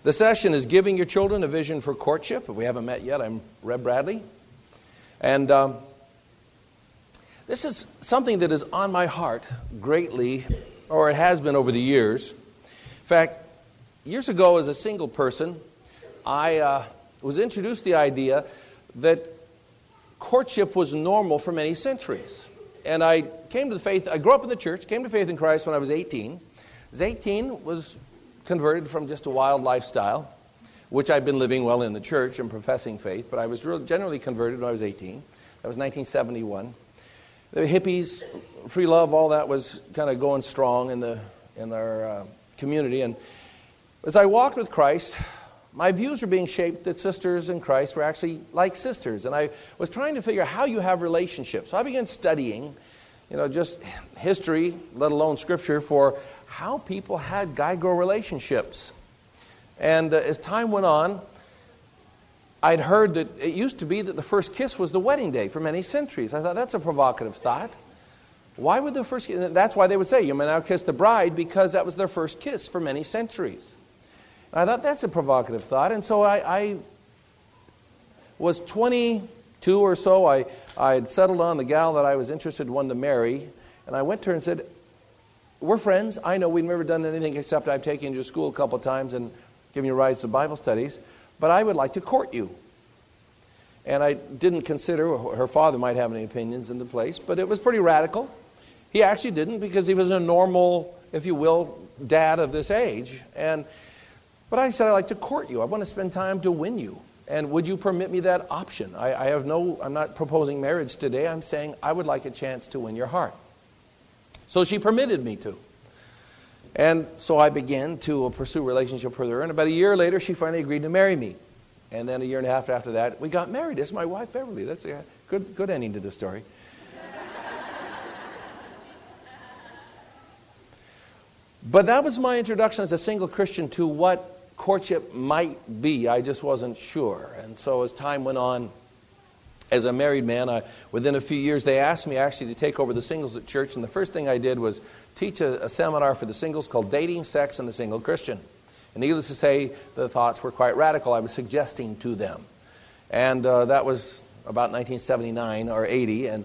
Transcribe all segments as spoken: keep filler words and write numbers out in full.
The session is Giving Your Children a Vision for Courtship. If we haven't met yet, I'm Reb Bradley. And um, this is something that is on my heart greatly, or it has been over the years. In fact, years ago as a single person, I uh, was introduced to the idea that courtship was normal for many centuries. And I came to the faith, I grew up in the church, came to faith in Christ when I was eighteen. I was eighteen, was converted from just a wild lifestyle, which I'd been living well in the church and professing faith, but I was really generally converted when I was eighteen. That was nineteen seventy-one. The hippies, free love, all that was kind of going strong in the in our uh, community. And as I walked with Christ, my views were being shaped that sisters in Christ were actually like sisters. And I was trying to figure out how you have relationships. So I began studying, you know, just history, let alone scripture, for how people had guy-girl relationships. And uh, as time went on, I'd heard that it used to be that the first kiss was the wedding day for many centuries. I thought, that's a provocative thought. Why would the first kiss? That's why they would say, you may now kiss the bride, because that was their first kiss for many centuries. And I thought, that's a provocative thought. And so I, I was twenty-two or so. I I had settled on the gal that I was interested in, one to marry. And I went to her and said, we're friends. I know we've never done anything except I've taken you to school a couple of times and given you rides to Bible studies. But I would like to court you. And I didn't consider, her father might have any opinions in the place, but it was pretty radical. He actually didn't, because he was a normal, if you will, dad of this age. And But I said, I'd like to court you. I want to spend time to win you. And would you permit me that option? I, I have no, I'm not proposing marriage today. I'm saying I would like a chance to win your heart. So she permitted me to. And so I began to pursue a relationship with her. And about a year later, she finally agreed to marry me. And then a year and a half after that, we got married. That's my wife, Beverly. That's a good, good ending to the story. But that was my introduction as a single Christian to what courtship might be. I just wasn't sure. And so as time went on, as a married man, I, within a few years, they asked me actually to take over the singles at church. And the first thing I did was teach a, a seminar for the singles called Dating, Sex, and the Single Christian. And needless to say, the thoughts were quite radical. I was suggesting to them. And uh, that was about nineteen seventy-nine or eighty. And,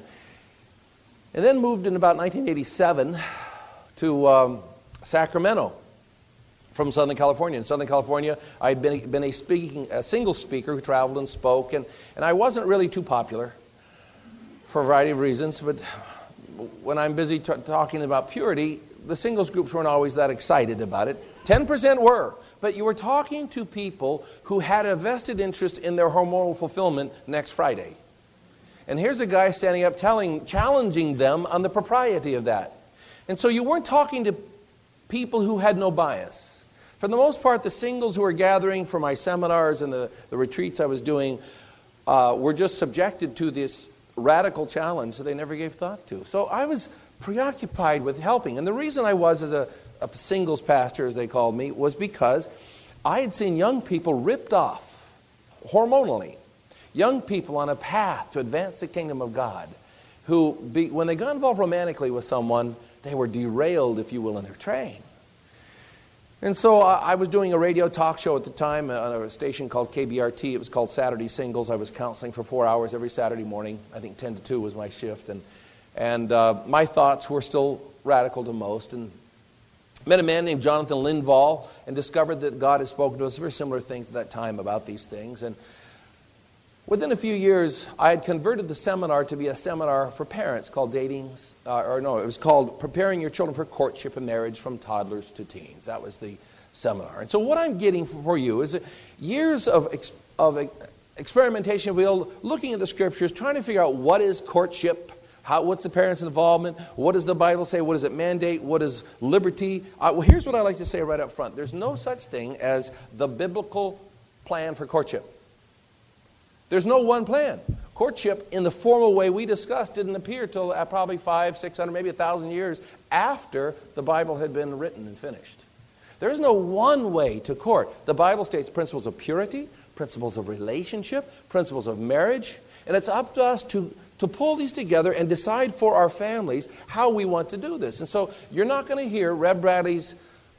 and then moved in about nineteen eighty-seven to um, Sacramento from Southern California. In Southern California, I had been, been a, speaking, a single speaker who traveled and spoke, and, and I wasn't really too popular for a variety of reasons, but when I'm busy t- talking about purity, the singles groups weren't always that excited about it. ten percent were, but you were talking to people who had a vested interest in their hormonal fulfillment next Friday. And here's a guy standing up telling, challenging them on the propriety of that. And so you weren't talking to people who had no bias. For the most part, the singles who were gathering for my seminars and the, the retreats I was doing uh, were just subjected to this radical challenge that they never gave thought to. So I was preoccupied with helping. And the reason I was as a, a singles pastor, as they called me, was because I had seen young people ripped off hormonally. Young people on a path to advance the kingdom of God who, be, when they got involved romantically with someone, they were derailed, if you will, in their train. And so uh, I was doing a radio talk show at the time on a station called K B R T. It was called Saturday Singles. I was counseling for four hours every Saturday morning. I think ten to two was my shift. And, and uh, my thoughts were still radical to most. And met a man named Jonathan Linval and discovered that God had spoken to us very similar things at that time about these things. And within a few years, I had converted the seminar to be a seminar for parents called Dating, uh, or no, it was called Preparing Your Children for Courtship and Marriage from Toddlers to Teens. That was the seminar. And so what I'm getting for you is years of, ex- of experimentation, we'll looking at the scriptures, trying to figure out what is courtship, how, what's the parents' involvement, what does the Bible say, what does it mandate, what is liberty. Uh, well, here's what I like to say right up front. There's no such thing as the biblical plan for courtship. There's no one plan. Courtship, in the formal way we discussed, didn't appear till uh, probably five, six hundred, maybe a thousand years after the Bible had been written and finished. There's no one way to court. The Bible states principles of purity, principles of relationship, principles of marriage, and it's up to us to, to pull these together and decide for our families how we want to do this. And so you're not going to hear Reb Bradley's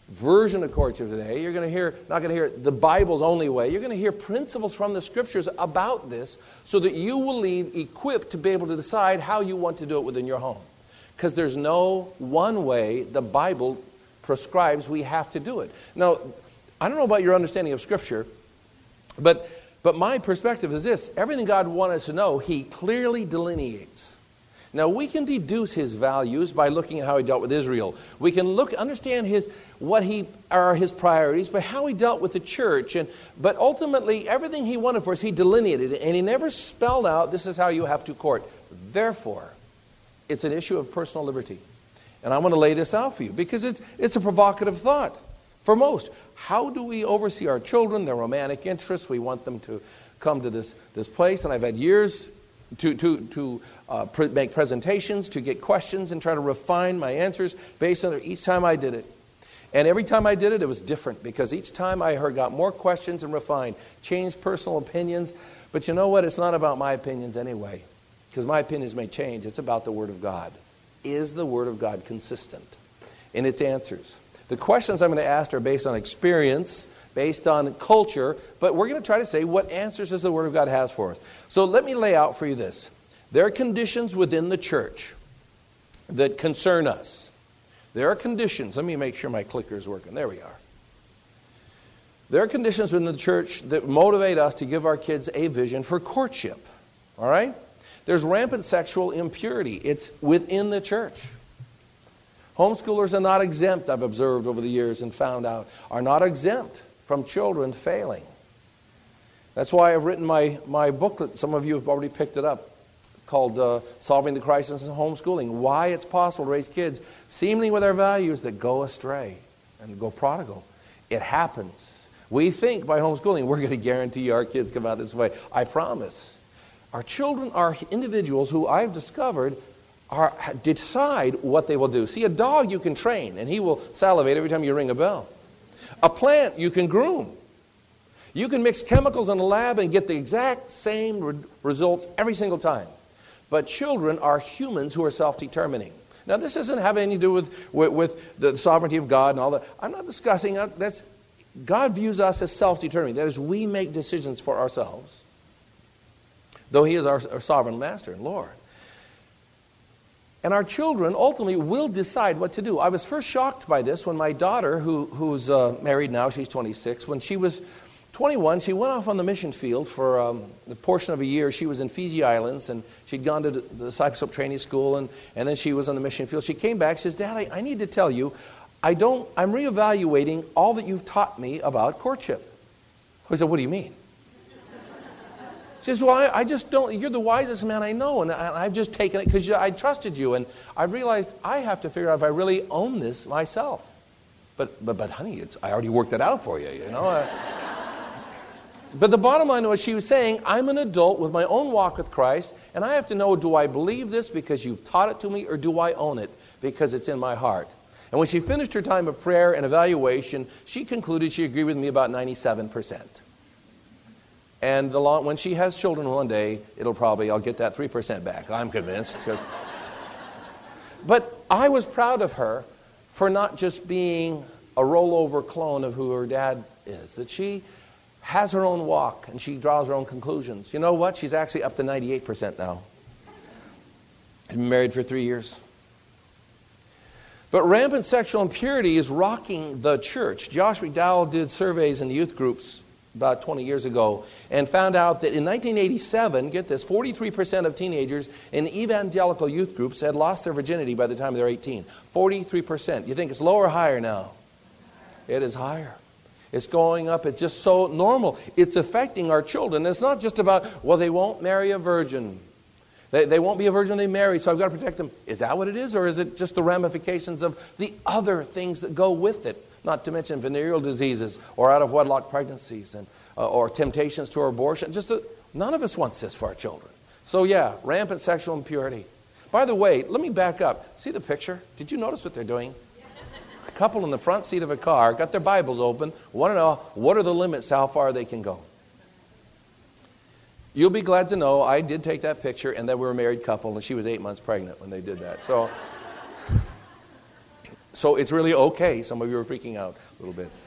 version of courtship today. You're going to hear, not going to hear the Bible's only way. You're going to hear principles from the Scriptures about this so that you will leave equipped to be able to decide how you want to do it within your home. Because there's no one way the Bible prescribes we have to do it. Now, I don't know about your understanding of Scripture, but, but my perspective is this. Everything God wanted us to know, He clearly delineates. Now, we can deduce His values by looking at how He dealt with Israel. We can look, understand his, what he are His priorities by how He dealt with the church. And, but ultimately, everything He wanted for us, He delineated it. And He never spelled out, this is how you have to court. Therefore, it's an issue of personal liberty. And I want to lay this out for you because it's, it's a provocative thought for most. How do we oversee our children, their romantic interests? We want them to come to this, this place. And I've had years to, to, to uh, pre- make presentations, to get questions and try to refine my answers based on it each time I did it. And every time I did it, it was different because each time I heard, got more questions and refined, changed personal opinions. But you know what? It's not about my opinions anyway, because my opinions may change. It's about the Word of God. Is the Word of God consistent in its answers? The questions I'm going to ask are based on experience, based on culture, but we're going to try to say what answers does the Word of God has for us. So let me lay out for you this. There are conditions within the church that concern us. There are conditions. Let me make sure my clicker is working. There we are. There are conditions within the church that motivate us to give our kids a vision for courtship. All right? There's rampant sexual impurity. It's within the church. Homeschoolers are not exempt, I've observed over the years and found out, are not exempt from children failing. That's why I've written my, my booklet. Some of you have already picked it up. It's called uh, Solving the Crisis in Homeschooling. Why it's possible to raise kids seemingly with our values that go astray and go prodigal. It happens. We think by homeschooling we're going to guarantee our kids come out this way. I promise. Our children are individuals who I've discovered are decide what they will do. See, a dog you can train, and he will salivate every time you ring a bell. A plant you can groom. You can mix chemicals in a lab and get the exact same re- results every single time. But children are humans who are self-determining. Now, this doesn't have anything to do with, with, with the sovereignty of God and all that. I'm not discussing that. That's, God views us as self-determining. That is, we make decisions for ourselves, though He is our, our sovereign master and Lord. And our children ultimately will decide what to do. I was first shocked by this when my daughter, who, who's uh, married now, she's twenty-six, when she was twenty-one, she went off on the mission field for um, the portion of a year. She was in Fiji Islands, and she'd gone to the discipleship training school, and, and then she was on the mission field. She came back, she says, Dad, I, I need to tell you, I don't, I'm reevaluating all that you've taught me about courtship. I said, what do you mean? She says, well, I, I just don't, you're the wisest man I know, and I, I've just taken it because I trusted you, and I've realized I have to figure out if I really own this myself. But, but, but honey, it's, I already worked it out for you, you know. I, but the bottom line was she was saying, I'm an adult with my own walk with Christ, and I have to know, do I believe this because you've taught it to me, or do I own it because it's in my heart? And when she finished her time of prayer and evaluation, she concluded she agreed with me about ninety-seven percent. And the long, when she has children one day, it'll probably, I'll get that three percent back. I'm convinced. But I was proud of her for not just being a rollover clone of who her dad is. That she has her own walk and she draws her own conclusions. You know what? She's actually up to ninety-eight percent now. She's been married for three years. But rampant sexual impurity is rocking the church. Josh McDowell did surveys in youth groups about twenty years ago, and found out that in nineteen eighty-seven, get this, forty-three percent of teenagers in evangelical youth groups had lost their virginity by the time they were eighteen. forty-three percent. You think it's lower or higher now? It is higher. It's going up. It's just so normal. It's affecting our children. It's not just about, well, they won't marry a virgin. They, they won't be a virgin when they marry, so I've got to protect them. Is that what it is, or is it just the ramifications of the other things that go with it? Not to mention venereal diseases or out-of-wedlock pregnancies and uh, or temptations to abortion. Just a, none of us wants this for our children. So yeah, rampant sexual impurity. By the way, let me back up. See the picture? Did you notice what they're doing? A couple in the front seat of a car, got their Bibles open, want to know what are the limits to how far they can go. You'll be glad to know I did take that picture, and that we were a married couple, and she was eight months pregnant when they did that. So... So it's really okay. Some of you are freaking out a little bit.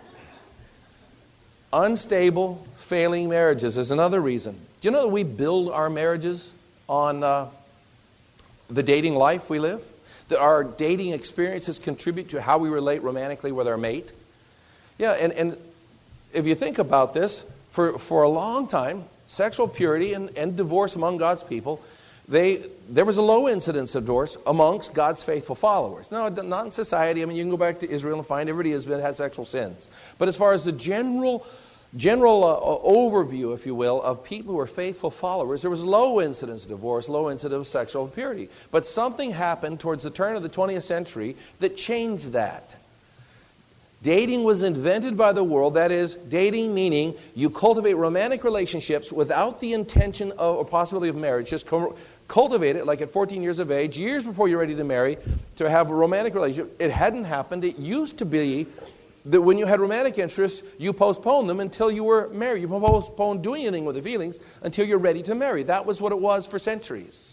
Unstable, failing marriages is another reason. Do you know that we build our marriages on uh, the dating life we live? That our dating experiences contribute to how we relate romantically with our mate? Yeah, and, and if you think about this, for, for a long time, sexual purity and, and divorce among God's people, they there was a low incidence of divorce amongst God's faithful followers. No, not in society. I mean, you can go back to Israel and find everybody has been had sexual sins. But as far as the general general uh, overview, if you will, of people who are faithful followers, there was low incidence of divorce, low incidence of sexual purity. But something happened towards the turn of the twentieth century that changed that. Dating was invented by the world. That is, dating meaning you cultivate romantic relationships without the intention of, or possibility of marriage. Just co- cultivate it, like at fourteen years of age, years before you're ready to marry, to have a romantic relationship. It hadn't happened. It used to be that when you had romantic interests, you postponed them until you were married. You postponed doing anything with the feelings until you're ready to marry. That was what it was for centuries.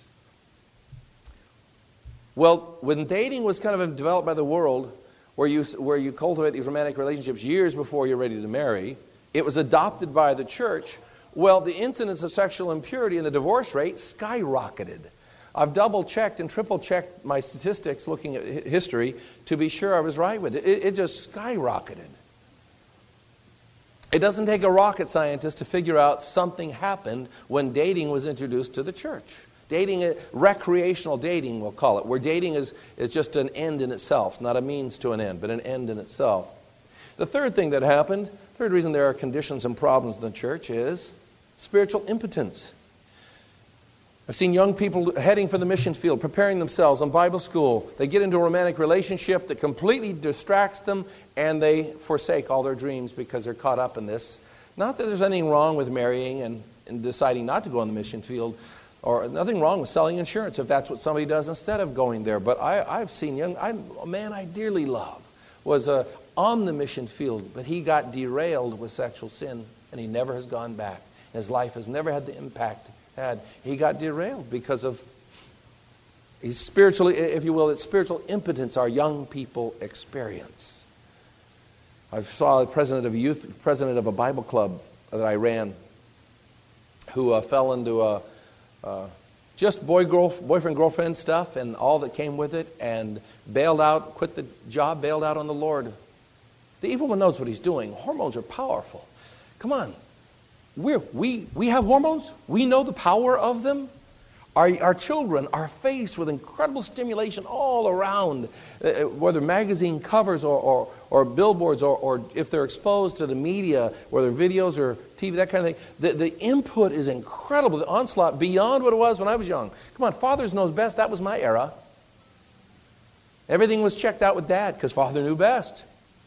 Well, when dating was kind of developed by the world, where you where you cultivate these romantic relationships years before you're ready to marry, it was adopted by the church. Well, the incidence of sexual impurity and the divorce rate skyrocketed. I've double-checked and triple-checked my statistics looking at history to be sure I was right with it. It, it just skyrocketed. It doesn't take a rocket scientist to figure out something happened when dating was introduced to the church. Dating, recreational dating, we'll call it, where dating is, is just an end in itself, not a means to an end, but an end in itself. The third thing that happened, third reason there are conditions and problems in the church is spiritual impotence. I've seen young people heading for the mission field, preparing themselves on Bible school. They get into a romantic relationship that completely distracts them, and they forsake all their dreams because they're caught up in this. Not that there's anything wrong with marrying and, and deciding not to go on the mission field, or nothing wrong with selling insurance if that's what somebody does instead of going there. But I, I've seen young, I, a man I dearly love was uh, on the mission field, but he got derailed with sexual sin, and he never has gone back. His life has never had the impact had. He got derailed because of, he's spiritually, if you will, it's spiritual impotence our young people experience. I saw the president of a youth, president of a Bible club that I ran, who uh, fell into a uh, just boy girl, boyfriend girlfriend stuff and all that came with it, and bailed out, quit the job, bailed out on the Lord. The evil one knows what he's doing. Hormones are powerful. Come on. We're, we, we have hormones. We know the power of them. Our, our children are faced with incredible stimulation all around, uh, whether magazine covers or, or, or billboards, or, or if they're exposed to the media, whether videos or T V, that kind of thing. The, the input is incredible. The onslaught beyond what it was when I was young. Come on, fathers knows best. That was my era. Everything was checked out with dad because father knew best.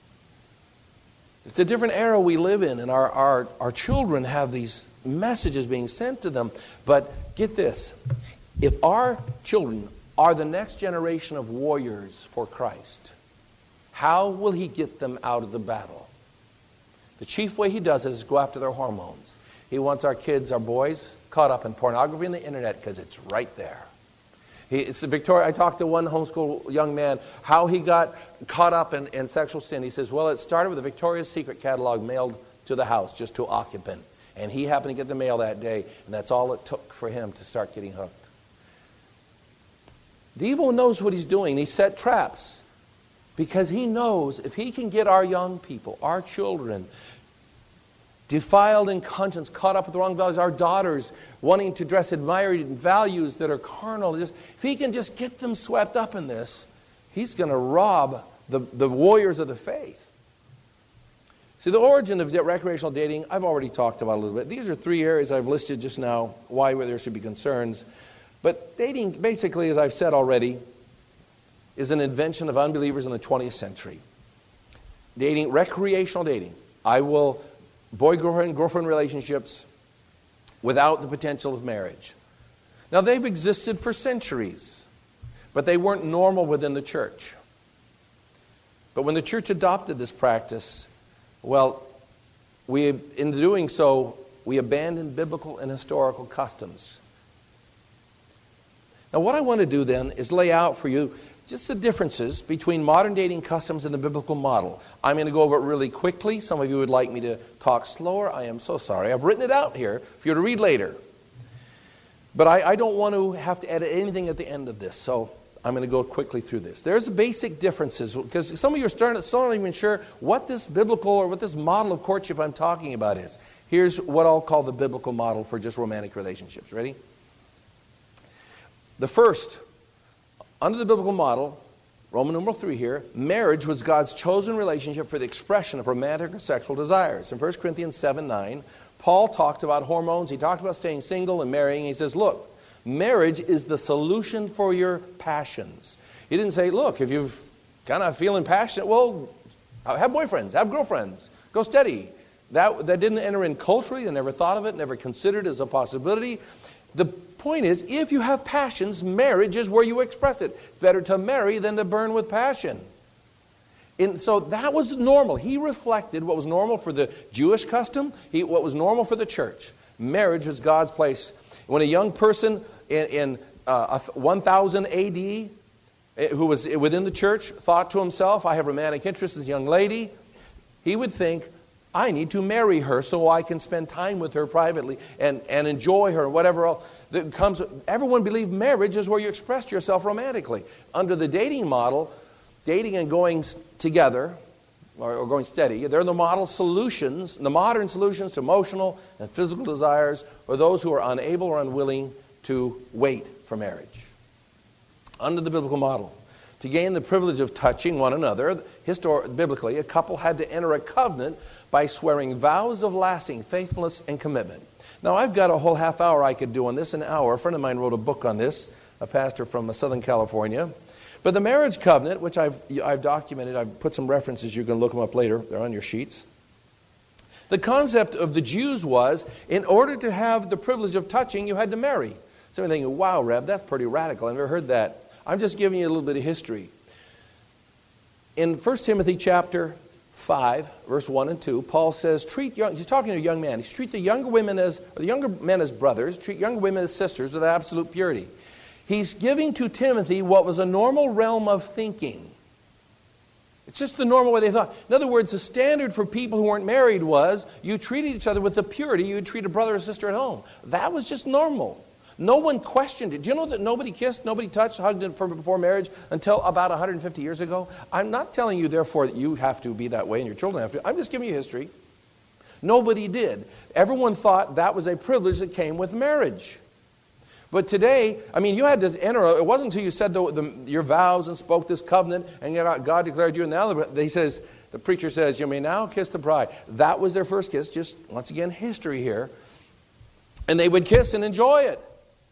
It's a different era we live in, and our, our, our children have these messages being sent to them. But get this, if our children are the next generation of warriors for Christ, how will he get them out of the battle? The chief way he does it is go after their hormones. He wants our kids, our boys, caught up in pornography and the internet because it's right there. He, it's Victoria. I talked to one homeschool young man, how he got caught up in, in sexual sin. He says, well, it started with a Victoria's Secret catalog mailed to the house, just to occupant. And he happened to get the mail that day, and that's all it took for him to start getting hooked. The evil one knows what he's doing. He set traps because he knows if he can get our young people, our children, defiled in conscience, caught up with the wrong values, our daughters wanting to dress admired in values that are carnal, just, if he can just get them swept up in this, he's going to rob the, the warriors of the faith. See, the origin of recreational dating, I've already talked about a little bit. These are three areas I've listed just now, why there should be concerns. But dating, basically, as I've said already, is an invention of unbelievers in the twentieth century. Dating, recreational dating. I will, boy-girlfriend, girlfriend relationships without the potential of marriage. Now, they've existed for centuries, but they weren't normal within the church. But when the church adopted this practice, well, we, in doing so, we abandoned biblical and historical customs. Now, what I want to do then is lay out for you just the differences between modern dating customs and the biblical model. I'm going to go over it really quickly. Some of you would like me to talk slower. I am so sorry. I've written it out here for you to read later. But I, I don't want to have to edit anything at the end of this, so I'm going to go quickly through this. There's basic differences, because some of you are starting, still not even sure what this biblical or what this model of courtship I'm talking about is. Here's what I'll call the biblical model for just romantic relationships. Ready? The first, under the biblical model, Roman numeral three here, marriage was God's chosen relationship for the expression of romantic or sexual desires. In First Corinthians seven nine, Paul talked about hormones. He talked about staying single and marrying. He says, look, marriage is the solution for your passions. He didn't say, look, if you're kind of feeling passionate, well, have boyfriends, have girlfriends, go steady. That, that didn't enter in culturally. They never thought of it, never considered it as a possibility. The point is, if you have passions, marriage is where you express it. It's better to marry than to burn with passion. And so that was normal. He reflected what was normal for the Jewish custom, he, what was normal for the church. Marriage was God's place. When a young person in, in uh, one thousand A D, who was within the church, thought to himself, I have romantic interest in this young lady, he would think, I need to marry her so I can spend time with her privately and, and enjoy her, whatever else that comes. Everyone believed marriage is where you expressed yourself romantically. Under the dating model, dating and going together, or, or going steady, they're the model solutions, the modern solutions to emotional and physical desires for those who are unable or unwilling to wait for marriage. Under the biblical model, to gain the privilege of touching one another, histor- biblically, a couple had to enter a covenant by swearing vows of lasting faithfulness and commitment. Now, I've got a whole half hour I could do on this, an hour. A friend of mine wrote a book on this, a pastor from Southern California. But the marriage covenant, which I've, I've documented, I've put some references, you can look them up later, they're on your sheets. The concept of the Jews was, in order to have the privilege of touching, you had to marry. Some of you think, wow, Reb, that's pretty radical. I've never heard that. I'm just giving you a little bit of history. In First Timothy chapter five, verse one and two, Paul says, treat young, he's talking to a young man, he's treat the younger women as, or the younger men as brothers, treat younger women as sisters with absolute purity. He's giving to Timothy what was a normal realm of thinking. It's just the normal way they thought. In other words, the standard for people who weren't married was you treated each other with the purity you would treat a brother or sister at home. That was just normal. No one questioned it. Do you know that nobody kissed, nobody touched, hugged before marriage until about one hundred fifty years ago? I'm not telling you, therefore, that you have to be that way and your children have to. I'm just giving you history. Nobody did. Everyone thought that was a privilege that came with marriage. But today, I mean, you had to enter, it wasn't until you said the, the, your vows and spoke this covenant and God declared you in the other, he says, the preacher says, you may now kiss the bride. That was their first kiss, just once again, history here. And they would kiss and enjoy it.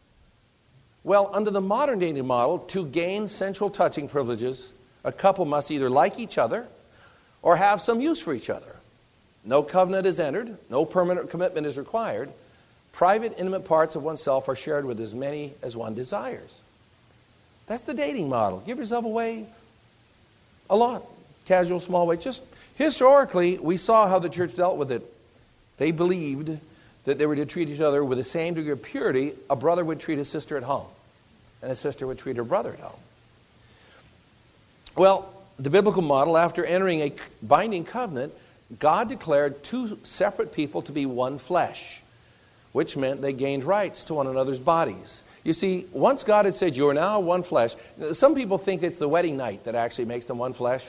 Well, under the modern dating model, to gain sensual touching privileges, a couple must either like each other or have some use for each other. No covenant is entered, no permanent commitment is required. Private, intimate parts of oneself are shared with as many as one desires. That's the dating model. Give yourself away a lot. Casual, small way. Just historically, we saw how the church dealt with it. They believed that they were to treat each other with the same degree of purity a brother would treat his sister at home, and a sister would treat her brother at home. Well, the biblical model, after entering a binding covenant, God declared two separate people to be one flesh, which meant they gained rights to one another's bodies. You see, once God had said, you are now one flesh, some people think it's the wedding night that actually makes them one flesh.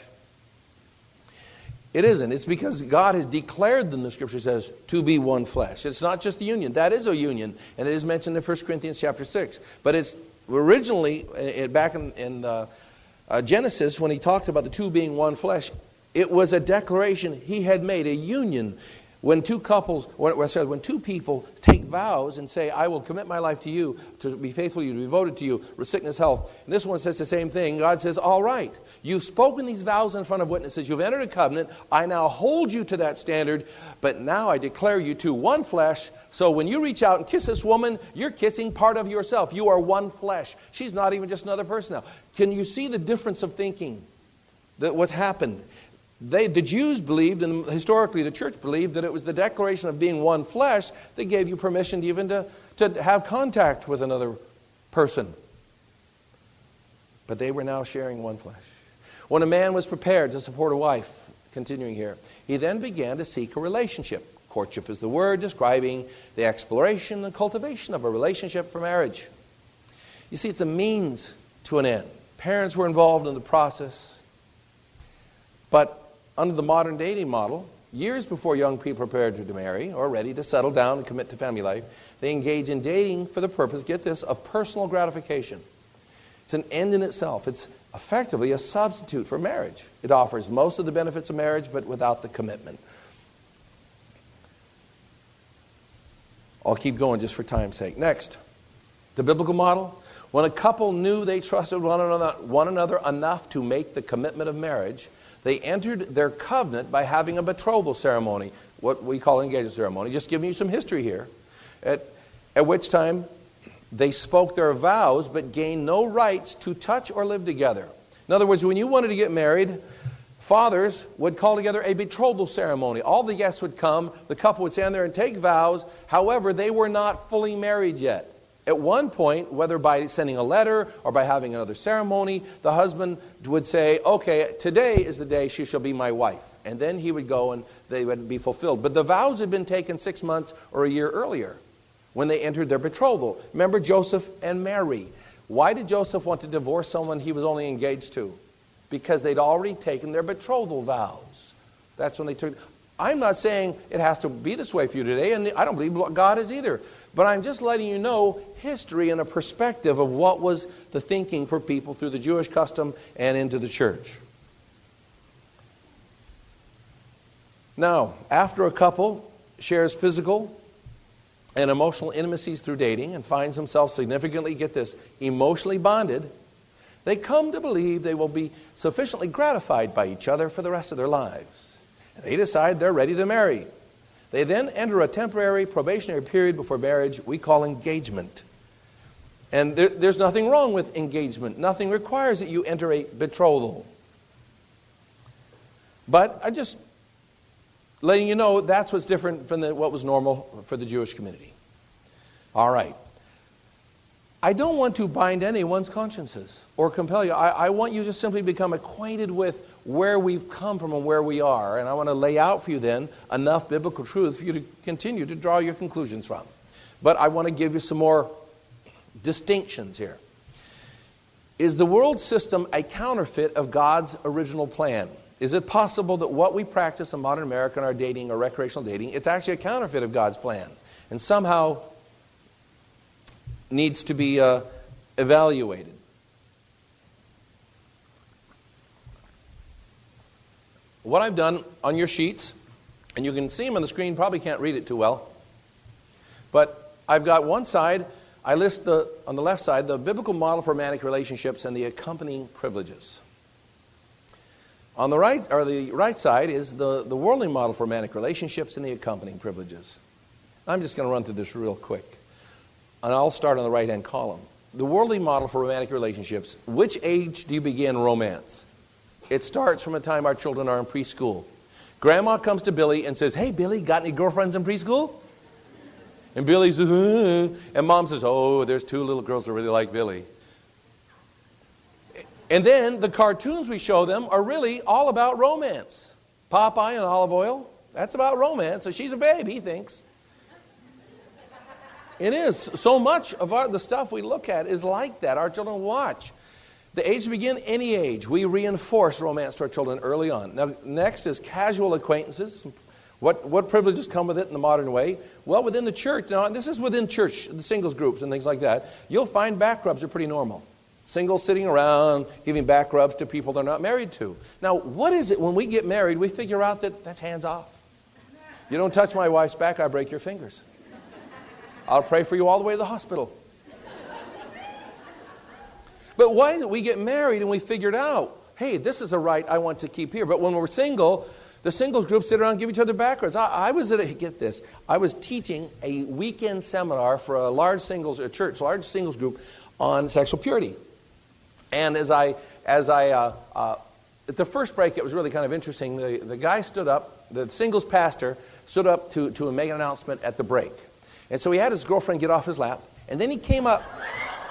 It isn't. It's because God has declared them, the Scripture says, to be one flesh. It's not just a union. That is a union, and it is mentioned in First Corinthians chapter six. But it's originally, back in, in uh, uh, Genesis, when he talked about the two being one flesh, it was a declaration he had made, a union. When two couples, when, sorry, when two people take vows and say, I will commit my life to you, to be faithful to you, to be devoted to you, with sickness, health. And this one says the same thing. God says, all right, you've spoken these vows in front of witnesses. You've entered a covenant. I now hold you to that standard. But now I declare you to one flesh. So when you reach out and kiss this woman, you're kissing part of yourself. You are one flesh. She's not even just another person now. Can you see the difference of thinking? That what's happened? They, the Jews believed, and historically the church believed, that it was the declaration of being one flesh that gave you permission to even to, to have contact with another person. but they were now sharing one flesh. When a man was prepared to support a wife, continuing here, he then began to seek a relationship. Courtship is the word describing the exploration and cultivation of a relationship for marriage. You see, it's a means to an end. Parents were involved in the process. But under the modern dating model, years before young people are prepared to marry or ready to settle down and commit to family life, they engage in dating for the purpose, get this, of personal gratification. It's an end in itself. It's effectively a substitute for marriage. It offers most of the benefits of marriage, but without the commitment. I'll keep going just for time's sake. Next, the biblical model. When a couple knew they trusted one another, one another enough to make the commitment of marriage, they entered their covenant by having a betrothal ceremony, what we call an engagement ceremony. Just giving you some history here. At, at which time they spoke their vows but gained no rights to touch or live together. In other words, when you wanted to get married, fathers would call together a betrothal ceremony. All the guests would come. The couple would stand there and take vows. However, they were not fully married yet. At one point, whether by sending a letter or by having another ceremony, the husband would say, okay, today is the day she shall be my wife. And then he would go and they would be fulfilled. But the vows had been taken six months or a year earlier when they entered their betrothal. Remember Joseph and Mary. Why did Joseph want to divorce someone he was only engaged to? Because they'd already taken their betrothal vows. That's when they took... I'm not saying it has to be this way for you today, and I don't believe God is either. But I'm just letting you know history and a perspective of what was the thinking for people through the Jewish custom and into the church. Now, after a couple shares physical and emotional intimacies through dating and finds himself significantly, get this, emotionally bonded, they come to believe they will be sufficiently gratified by each other for the rest of their lives. They decide they're ready to marry. They then enter a temporary probationary period before marriage we call engagement. And there, there's nothing wrong with engagement. Nothing requires that you enter a betrothal. But I'm just letting you know that's what's different from the, what was normal for the Jewish community. All right. I don't want to bind anyone's consciences or compel you. I, I want you to simply become acquainted with where we've come from and where we are. And I want to lay out for you then enough biblical truth for you to continue to draw your conclusions from. But I want to give you some more distinctions here. Is the world system a counterfeit of God's original plan? Is it possible that what we practice in modern America in our dating or recreational dating, it's actually a counterfeit of God's plan and somehow needs to be uh, evaluated? What I've done on your sheets, and you can see them on the screen, probably can't read it too well, but I've got one side, I list the on the left side the biblical model for romantic relationships and the accompanying privileges. On the right, or the right side, is the, the worldly model for romantic relationships and the accompanying privileges. I'm just going to run through this real quick. And I'll start on the right-hand column. The worldly model for romantic relationships. Which age do you begin romance? It starts from the time our children are in preschool. Grandma comes to Billy and says, hey, Billy, got any girlfriends in preschool? And Billy says, uh, and Mom says, oh, there's two little girls that really like Billy. And then the cartoons we show them are really all about romance. Popeye and Olive Oyl, that's about romance. So she's a babe, he thinks. It is. So much of our, the stuff we look at is like that. Our children watch. The age to begin, any age. We reinforce romance to our children early on. Now, next is casual acquaintances. What, what privileges come with it in the modern way? Well, within the church, now this is within church, the singles groups and things like that, you'll find back rubs are pretty normal. Singles sitting around, giving back rubs to people they're not married to. Now, what is it when we get married, we figure out that that's hands off. You don't touch my wife's back, I break your fingers. I'll pray for you all the way to the hospital. But why is it we get married and we figured out, hey, this is a right I want to keep here. But when we're single, the singles group sit around and give each other backwards. I, I was at a, get this, I was teaching a weekend seminar for a large singles, a church, large singles group on sexual purity. And as I, as I, uh, uh, at the first break, it was really kind of interesting. The, the guy stood up, the singles pastor stood up to, to make an announcement at the break. And so he had his girlfriend get off his lap, and then he came up,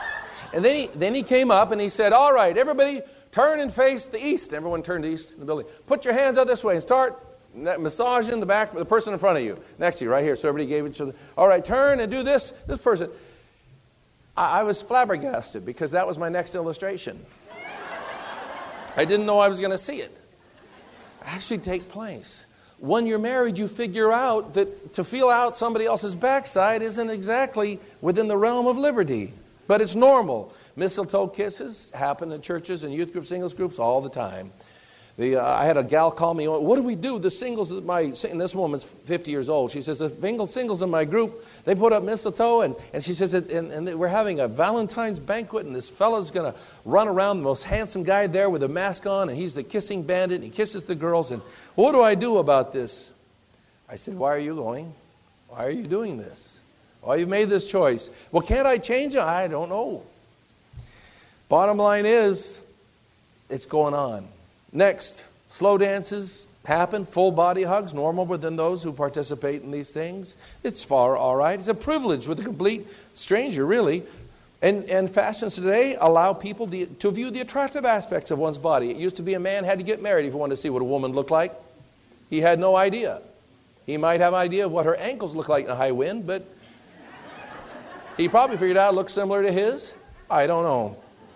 And then he, then he came up and he said, all right, everybody turn and face the east. Everyone turned east in the building. Put your hands out this way and start massaging the back of the person in front of you, next to you, right here. So everybody gave each other, all right, turn and do this. This person. I, I was flabbergasted because that was my next illustration. I didn't know I was going to see it actually take place. When you're married, you figure out that to feel out somebody else's backside isn't exactly within the realm of liberty. But it's normal. Mistletoe kisses happen in churches and youth groups, singles groups all the time. The, uh, I had a gal call me, what do we do? The singles, my, and this woman's fifty years old. She says, the singles, singles in my group, they put up mistletoe, and, and she says, and, and we're having a Valentine's banquet, and this fellow's going to run around, the most handsome guy there with a mask on, and he's the kissing bandit, and he kisses the girls, and what do I do about this? I said, why are you going? Why are you doing this? Why you've made this choice? Well, can't I change it? I don't know. Bottom line is, it's going on. Next, slow dances happen, full body hugs, normal within those who participate in these things. It's far all right. It's a privilege with a complete stranger, really. And, and fashions today allow people the, to view the attractive aspects of one's body. It used to be a man had to get married if he wanted to see what a woman looked like. He had no idea. He might have an idea of what her ankles look like in a high wind, but he probably figured out it looked similar to his. I don't know.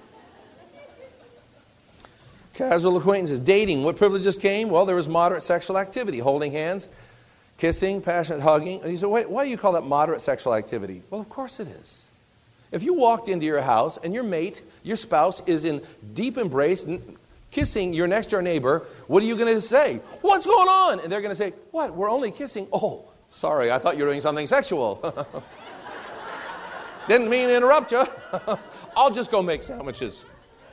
Casual acquaintances, dating. What privileges came? Well, there was moderate sexual activity, holding hands, kissing, passionate hugging. And you say, wait, why do you call that moderate sexual activity? Well, of course it is. If you walked into your house and your mate, your spouse, is in deep embrace, kissing your next door neighbor, what are you going to say? What's going on? And they're going to say, what? We're only kissing. Oh, sorry, I thought you were doing something sexual. Didn't mean to interrupt you. I'll just go make sandwiches.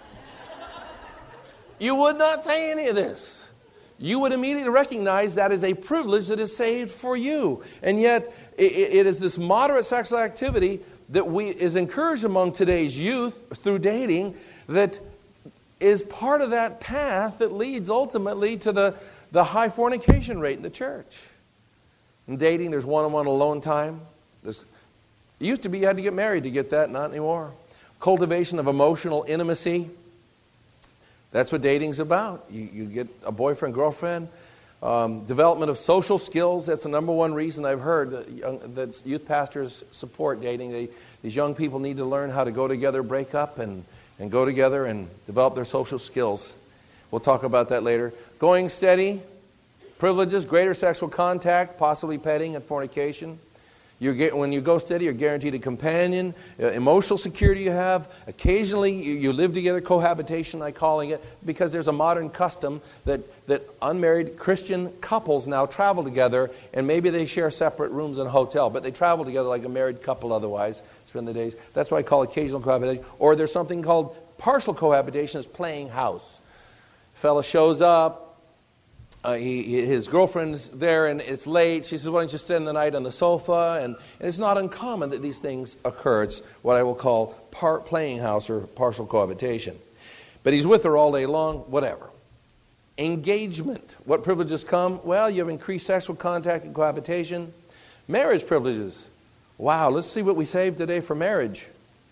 You would not say any of this. You would immediately recognize that is a privilege that is saved for you. And yet, it, it is this moderate sexual activity that we is encouraged among today's youth through dating that is part of that path that leads ultimately to the, the high fornication rate in the church. In dating, there's one-on-one alone time. There's, it used to be you had to get married to get that, not anymore. Cultivation of emotional intimacy. That's what dating's about. You, you get a boyfriend, girlfriend. Um, development of social skills. That's the number one reason I've heard that, young, that youth pastors support dating. They, these young people need to learn how to go together, break up, and, and go together and develop their social skills. We'll talk about that later. Going steady. Privileges, greater sexual contact, possibly petting and fornication. You get, when you go steady, you're guaranteed a companion, uh, emotional security you have. Occasionally, you, you live together, cohabitation, I'm calling it, because there's a modern custom that, that unmarried Christian couples now travel together, and maybe they share separate rooms in a hotel, but they travel together like a married couple otherwise, spend the days. That's why I call occasional cohabitation. Or there's something called partial cohabitation, is playing house. Fella shows up. Uh, he, his girlfriend's there and it's late. She says, why don't you spend the night on the sofa? And, and it's not uncommon that these things occur. It's what I will call part playing house or partial cohabitation. But he's with her all day long, whatever. Engagement. What privileges come? Well, you have increased sexual contact and cohabitation. Marriage privileges. Wow, let's see what we saved today for marriage.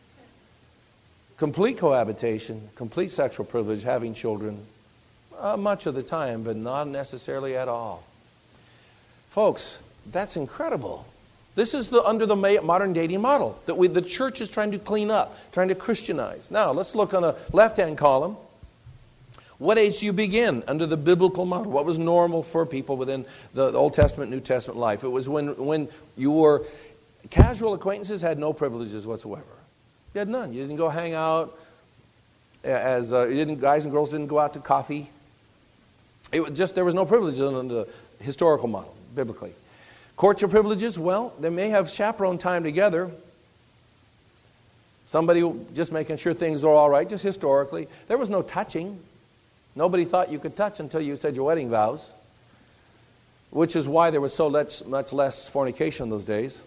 Complete cohabitation, complete sexual privilege, having children. Uh, much of the time, but not necessarily at all. Folks, that's incredible. This is the under the modern dating model that we, the church is trying to clean up, trying to Christianize. Now, let's look on the left-hand column. What age do you begin under the biblical model? What was normal for people within the, the Old Testament, New Testament life? It was when, when you were, casual acquaintances had no privileges whatsoever. You had none. You didn't go hang out as, uh, you didn't, guys and girls didn't go out to coffee. It was just, there was no privileges under the historical model, biblically. Courtship privileges, well, they may have chaperone time together. Somebody just making sure things are all right, just historically. There was no touching. Nobody thought you could touch until you said your wedding vows, which is why there was so much, much less fornication in those days.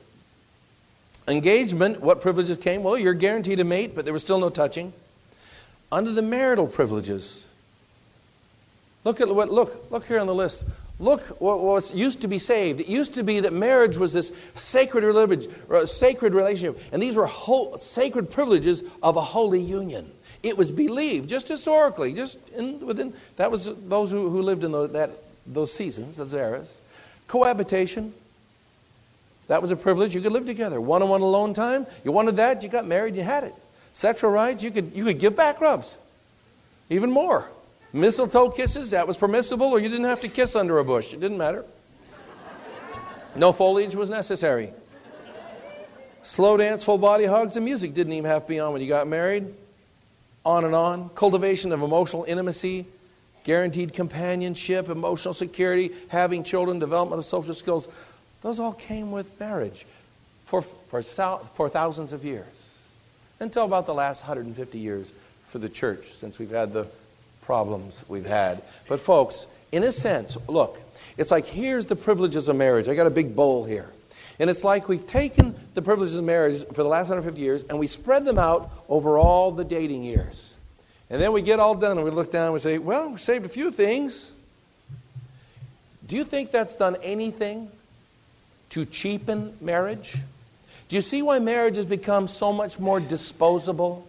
Engagement, what privileges came? Well, you're guaranteed a mate, but there was still no touching. Under the marital privileges, Look at what look look here on the list. Look what was used to be saved. It used to be that marriage was this sacred religion, sacred relationship, and these were whole, sacred privileges of a holy union. It was believed, just historically, just in, within that was those who, who lived in those, that those seasons, those eras. Cohabitation, that was a privilege. You could live together. One-on-one alone time, you wanted that, you got married, you had it. Sexual rights, you could you could give back rubs, even more. Mistletoe kisses, that was permissible, or you didn't have to kiss under a bush. It didn't matter. No foliage was necessary. Slow dance, full body hugs, and music didn't even have to be on when you got married. On and on. Cultivation of emotional intimacy, guaranteed companionship, emotional security, having children, development of social skills. Those all came with marriage for, for, for thousands of years. Until about the last one hundred fifty years for the church, since we've had the problems we've had. But folks, in a sense, look, it's like here's the privileges of marriage. I got a big bowl here. And it's like we've taken the privileges of marriage for the last one hundred fifty years and we spread them out over all the dating years. And then we get all done and we look down and we say, well, we saved a few things. Do you think that's done anything to cheapen marriage? Do you see why marriage has become so much more disposable?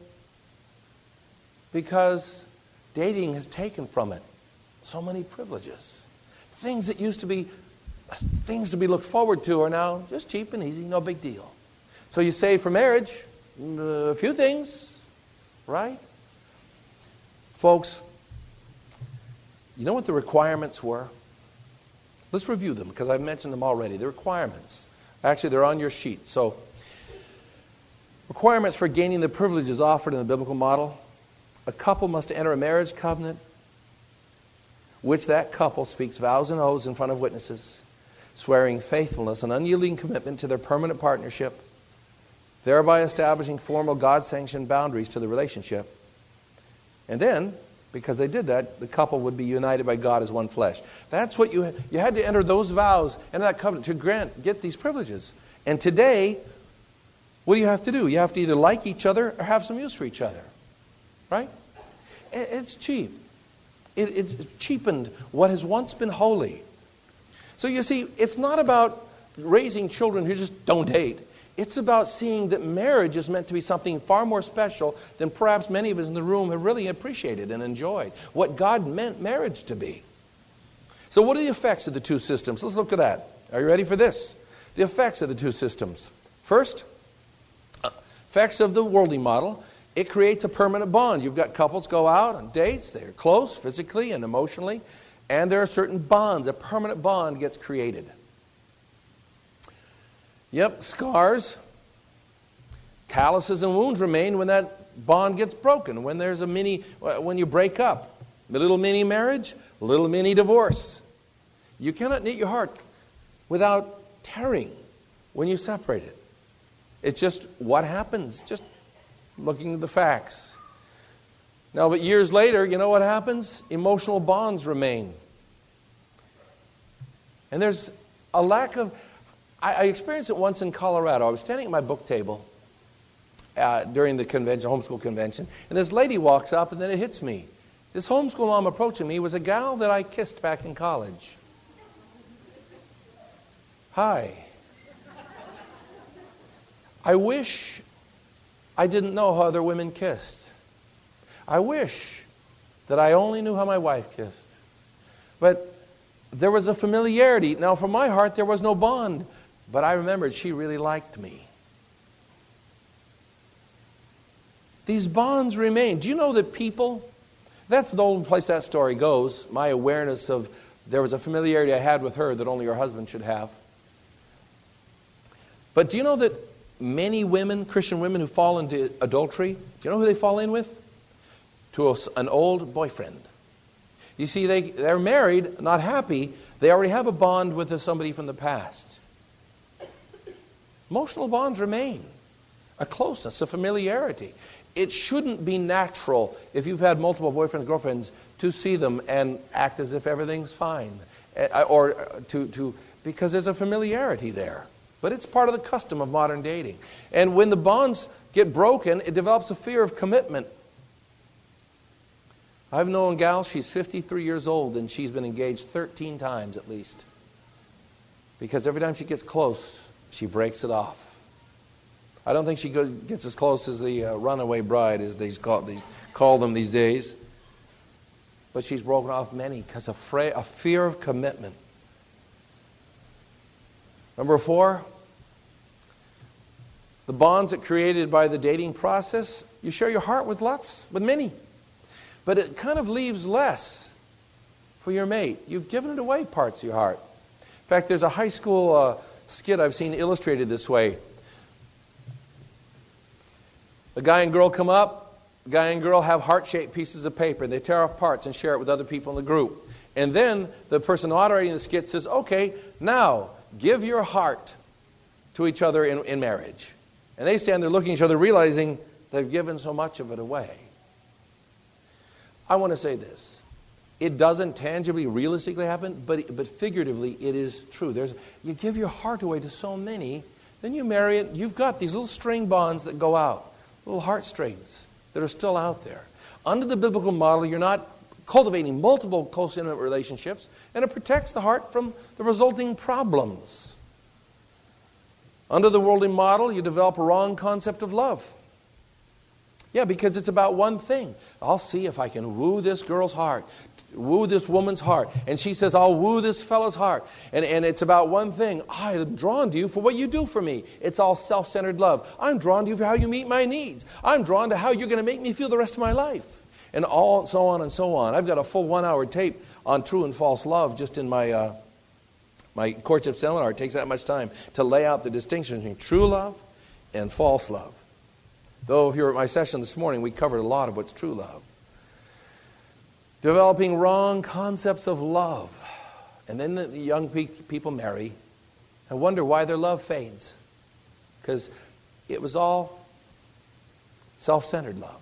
Because dating has taken from it so many privileges. Things that used to be things to be looked forward to are now just cheap and easy, no big deal. So you save for marriage a few things, right? Folks, you know what the requirements were? Let's review them because I've mentioned them already. The requirements. Actually, they're on your sheet. So, requirements for gaining the privileges offered in the biblical model. A couple must enter a marriage covenant, which that couple speaks vows and oaths in front of witnesses, swearing faithfulness and unyielding commitment to their permanent partnership, thereby establishing formal God-sanctioned boundaries to the relationship. And then, because they did that, the couple would be united by God as one flesh. That's what you you had to enter those vows and that covenant to grant get these privileges. And today, what do you have to do? You have to either like each other or have some use for each other. Right? It's cheap. It, it's cheapened what has once been holy. So you see, it's not about raising children who just don't date. It's about seeing that marriage is meant to be something far more special than perhaps many of us in the room have really appreciated and enjoyed. What God meant marriage to be. So what are the effects of the two systems? Let's look at that. Are you ready for this? The effects of the two systems. First, effects of the worldly model. It creates a permanent bond. You've got couples go out on dates. They're close physically and emotionally. And there are certain bonds. A permanent bond gets created. Yep, scars, calluses and wounds remain when that bond gets broken. When there's a mini, when you break up. A little mini marriage, a little mini divorce. You cannot knit your heart without tearing when you separate it. It's just what happens. Just looking at the facts. Now, but years later, you know what happens? Emotional bonds remain. And there's a lack of... I, I experienced it once in Colorado. I was standing at my book table uh, during the convention, homeschool convention, and this lady walks up, and then it hits me. This homeschool mom approaching me was a gal that I kissed back in college. Hi. I wish I didn't know how other women kissed. I wish that I only knew how my wife kissed. But there was a familiarity. Now, from my heart, there was no bond. But I remembered she really liked me. These bonds remain. Do you know that people... That's the only place that story goes. My awareness of there was a familiarity I had with her that only her husband should have. But do you know that many women, Christian women who fall into adultery, do you know who they fall in with? To a, an old boyfriend. You see, they, they're married, not happy. They already have a bond with somebody from the past. Emotional bonds remain. A closeness, a familiarity. It shouldn't be natural if you've had multiple boyfriends, girlfriends, to see them and act as if everything's fine. Or to, to because there's a familiarity there. But it's part of the custom of modern dating. And when the bonds get broken, it develops a fear of commitment. I've known a gal, she's fifty-three years old, and she's been engaged thirteen times at least. Because every time she gets close, she breaks it off. I don't think she goes, gets as close as the uh, runaway bride, as they call, they call them these days. But she's broken off many because of fra- a fear of commitment. Number four, the bonds that created by the dating process, you share your heart with lots, with many. But it kind of leaves less for your mate. You've given it away, parts of your heart. In fact, there's a high school uh, skit I've seen illustrated this way. A guy and girl come up. A guy and girl have heart-shaped pieces of paper. They tear off parts and share it with other people in the group. And then the person moderating the skit says, okay, now give your heart to each other in, in marriage. And they stand there looking at each other, realizing they've given so much of it away. I want to say this. It doesn't tangibly, realistically happen, but, but figuratively it is true. There's, you give your heart away to so many, then you marry it, you've got these little string bonds that go out. Little heartstrings that are still out there. Under the biblical model, you're not cultivating multiple close, intimate relationships, and it protects the heart from the resulting problems. Under the worldly model, you develop a wrong concept of love. Yeah, because it's about one thing. I'll see if I can woo this girl's heart, woo this woman's heart. And she says, I'll woo this fellow's heart. And, and it's about one thing. I'm drawn to you for what you do for me. It's all self-centered love. I'm drawn to you for how you meet my needs. I'm drawn to how you're going to make me feel the rest of my life. And all so on and so on. I've got a full one-hour tape on true and false love just in my, uh, my courtship seminar. It takes that much time to lay out the distinction between true love and false love. Though if you were at my session this morning, we covered a lot of what's true love. Developing wrong concepts of love. And then the young pe- people marry and wonder why their love fades. Because it was all self-centered love.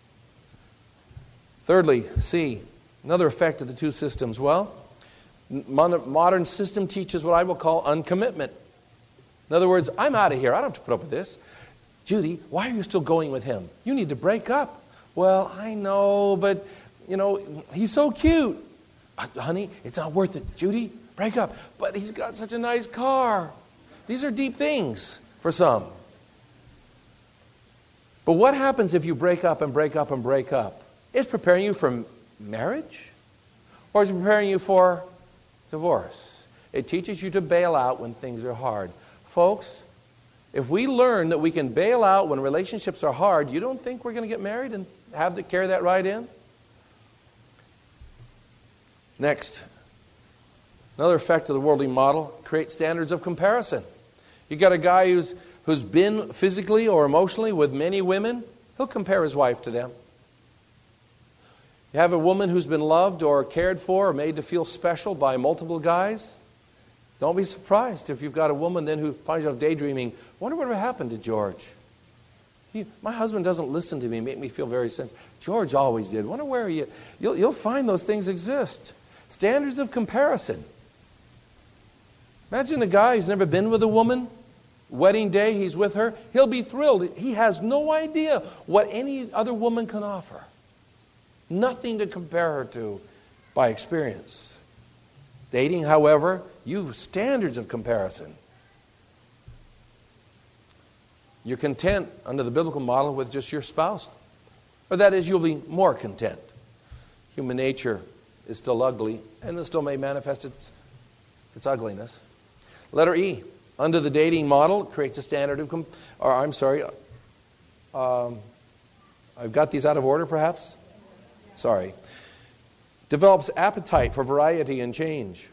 Thirdly, C, another effect of the two systems. Well, modern system teaches what I will call uncommitment. In other words, I'm out of here. I don't have to put up with this. Judy, why are you still going with him? You need to break up. Well, I know, but... You know, he's so cute. Uh, honey, it's not worth it. Judy, break up. But he's got such a nice car. These are deep things for some. But what happens if you break up and break up and break up? It's preparing you for marriage? Or is it preparing you for divorce? It teaches you to bail out when things are hard. Folks, if we learn that we can bail out when relationships are hard, you don't think we're going to get married and have to carry that right in? Next, another effect of the worldly model, create standards of comparison. You got a guy who's who's been physically or emotionally with many women, he'll compare his wife to them. You have a woman who's been loved or cared for or made to feel special by multiple guys. Don't be surprised if you've got a woman then who finds yourself daydreaming, wonder what happened to George. He, my husband doesn't listen to me, make me feel very sensitive. George always did. Wonder where he is. You'll, you'll find those things exist. Standards of comparison. Imagine a guy who's never been with a woman. Wedding day, he's with her. He'll be thrilled. He has no idea what any other woman can offer. Nothing to compare her to by experience. Dating, however, you have standards of comparison. You're content under the biblical model with just your spouse. Or that is, you'll be more content. Human nature is still ugly, and it still may manifest its, its ugliness. Letter E, under the dating model, creates a standard of, com- or I'm sorry, um, I've got these out of order perhaps? Sorry. Develops appetite for variety and change.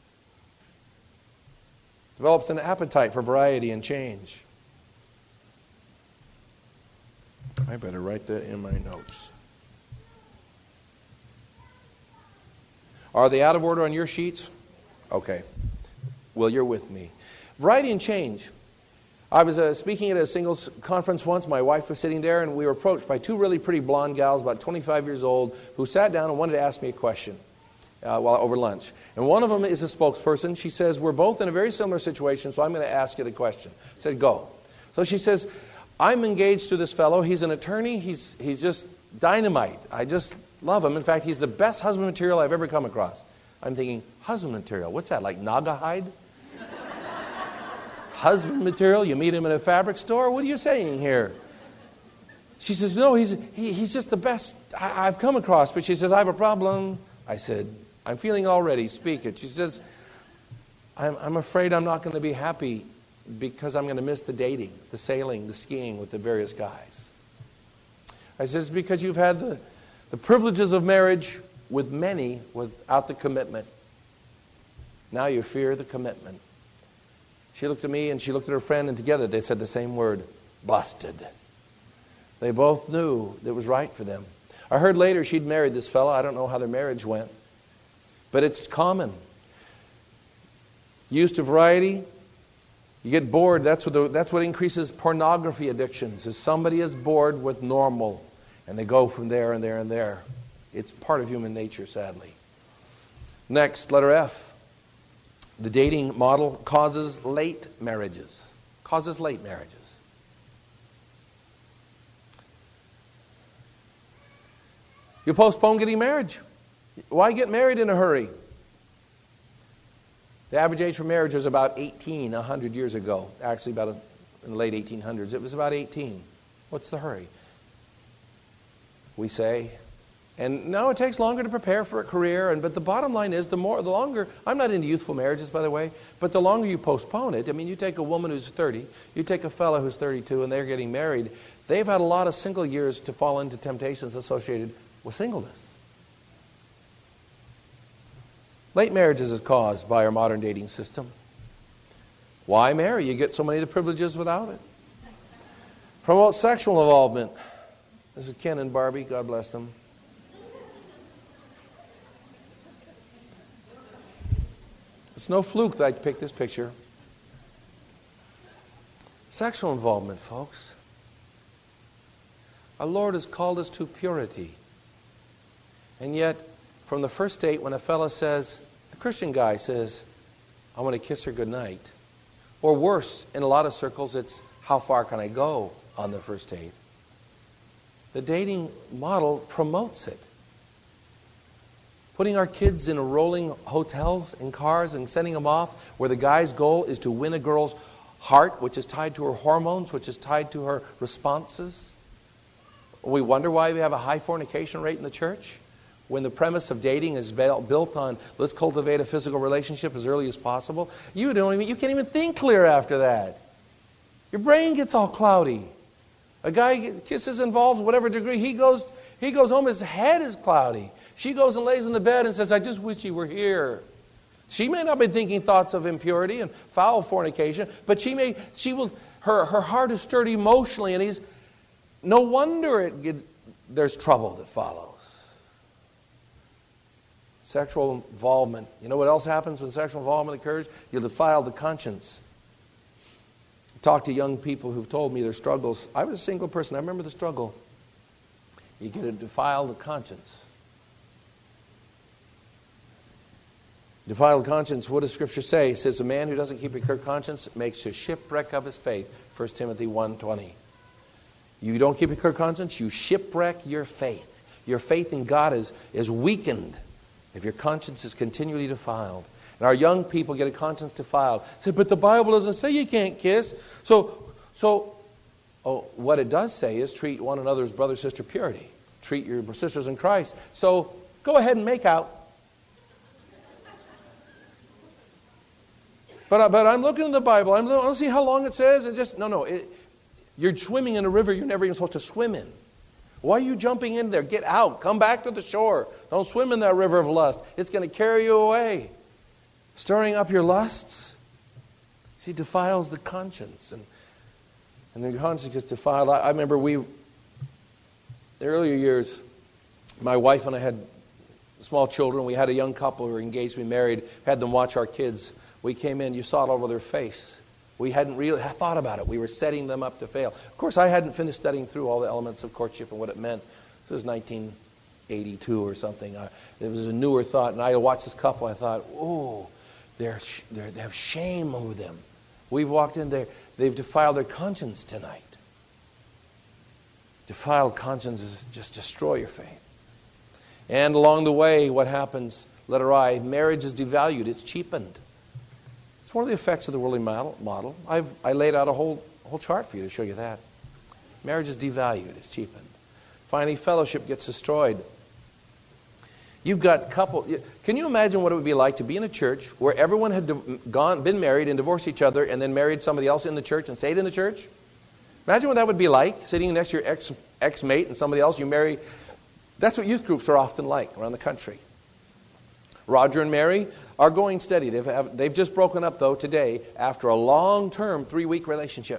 Develops an appetite for variety and change. I better write that in my notes. Are they out of order on your sheets? Okay. Well, you're with me. Variety and change. I was uh, speaking at a singles conference once. My wife was sitting there, and we were approached by two really pretty blonde gals, about twenty-five years old, who sat down and wanted to ask me a question uh, while over lunch. And one of them is a spokesperson. She says, we're both in a very similar situation, so I'm going to ask you the question. I said, go. So she says, I'm engaged to this fellow. He's an attorney. He's, he's just dynamite. I just Love him. In fact, he's the best husband material I've ever come across. I'm thinking, husband material? What's that, like Naga hide? Husband material? You meet him in a fabric store? What are you saying here? She says, no, he's, he, he's just the best I, I've come across. But she says, I have a problem. I said, I'm feeling it already. Speak it. She says, I'm, I'm afraid I'm not going to be happy because I'm going to miss the dating, the sailing, the skiing with the various guys. I says, because you've had the, the privileges of marriage with many without the commitment. Now you fear the commitment. She looked at me and she looked at her friend, and together they said the same word, busted. They both knew it was right for them. I heard later she'd married this fellow. I don't know how their marriage went. But it's common. Used to variety, you get bored. That's what, the, that's what increases pornography addictions, is somebody is bored with normal. And they go from there and there and there. It's part of human nature, sadly. Next, letter F. The dating model causes late marriages. Causes late marriages. You postpone getting married. Why get married in a hurry? The average age for marriage was about eighteen, a hundred years ago. Actually, about a, in the late eighteen hundreds, it was about eighteen. What's the hurry? We say. And now it takes longer to prepare for a career. And but the bottom line is, the more, the longer. I'm not into youthful marriages, by the way. But the longer you postpone it, I mean, you take a woman who's thirty, you take a fellow who's thirty-two, and they're getting married. They've had a lot of single years to fall into temptations associated with singleness. Late marriages is caused by our modern dating system. Why marry? You get so many of the privileges without it. Promote sexual involvement. This is Ken and Barbie. God bless them. It's no fluke that I picked this picture. Sexual involvement, folks. Our Lord has called us to purity. And yet, from the first date, when a fella says, a Christian guy says, I want to kiss her goodnight. Or worse, in a lot of circles, it's, how far can I go on the first date? The dating model promotes it. Putting our kids in rolling hotels and cars and sending them off where the guy's goal is to win a girl's heart, which is tied to her hormones, which is tied to her responses. We wonder why we have a high fornication rate in the church when the premise of dating is built on let's cultivate a physical relationship as early as possible. You don't even, you can't even think clear after that. Your brain gets all cloudy. A guy kisses involves whatever degree, he goes he goes home, his head is cloudy. She goes and lays in the bed and says, I just wish you were here. She may not be thinking thoughts of impurity and foul fornication, but she may, she will, her, her heart is stirred emotionally, and he's, no wonder it gets, there's trouble that follows. Sexual involvement. You know what else happens when sexual involvement occurs? You defile the conscience. I talk to young people who've told me their struggles. I was a single person. I remember the struggle. You get to defile the conscience. Defiled conscience, what does Scripture say? It says, a man who doesn't keep a clear conscience makes a shipwreck of his faith. First Timothy one twenty. You don't keep a clear conscience, you shipwreck your faith. Your faith in God is, is weakened if your conscience is continually defiled. And our young people get a conscience defiled. Say, but the Bible doesn't say you can't kiss. So, so oh, what it does say is treat one another as brother, sister, purity. Treat your sisters in Christ. So go ahead and make out. But, but I'm looking in the Bible. I'm looking to see how long it says. It just no, no. It, you're swimming in a river you're never even supposed to swim in. Why are you jumping in there? Get out. Come back to the shore. Don't swim in that river of lust. It's going to carry you away. Stirring up your lusts. See, defiles the conscience. And, and the conscience gets defiled. I, I remember we, the earlier years, my wife and I had small children. We had a young couple who were engaged to be married. Had them watch our kids. We came in, you saw it all over their face. We hadn't really thought about it. We were setting them up to fail. Of course, I hadn't finished studying through all the elements of courtship and what it meant. This was nineteen eighty-two or something. I, it was a newer thought. And I watched this couple. I thought, oh, they're, they're, they have shame over them. We've walked in there. They've defiled their conscience tonight. Defiled conscience is just destroy your faith. And along the way, what happens? Letter I, marriage is devalued. It's cheapened. It's one of the effects of the worldly model. model. I've I laid out a whole, whole chart for you to show you that. Marriage is devalued. It's cheapened. Finally, fellowship gets destroyed. You've got couple. Can you imagine what it would be like to be in a church where everyone had gone, been married and divorced each other and then married somebody else in the church and stayed in the church? Imagine what that would be like, sitting next to your ex, ex-mate and somebody else you marry. That's what youth groups are often like around the country. Roger and Mary are going steady. They've, have, they've just broken up, though, today after a long-term, three-week relationship.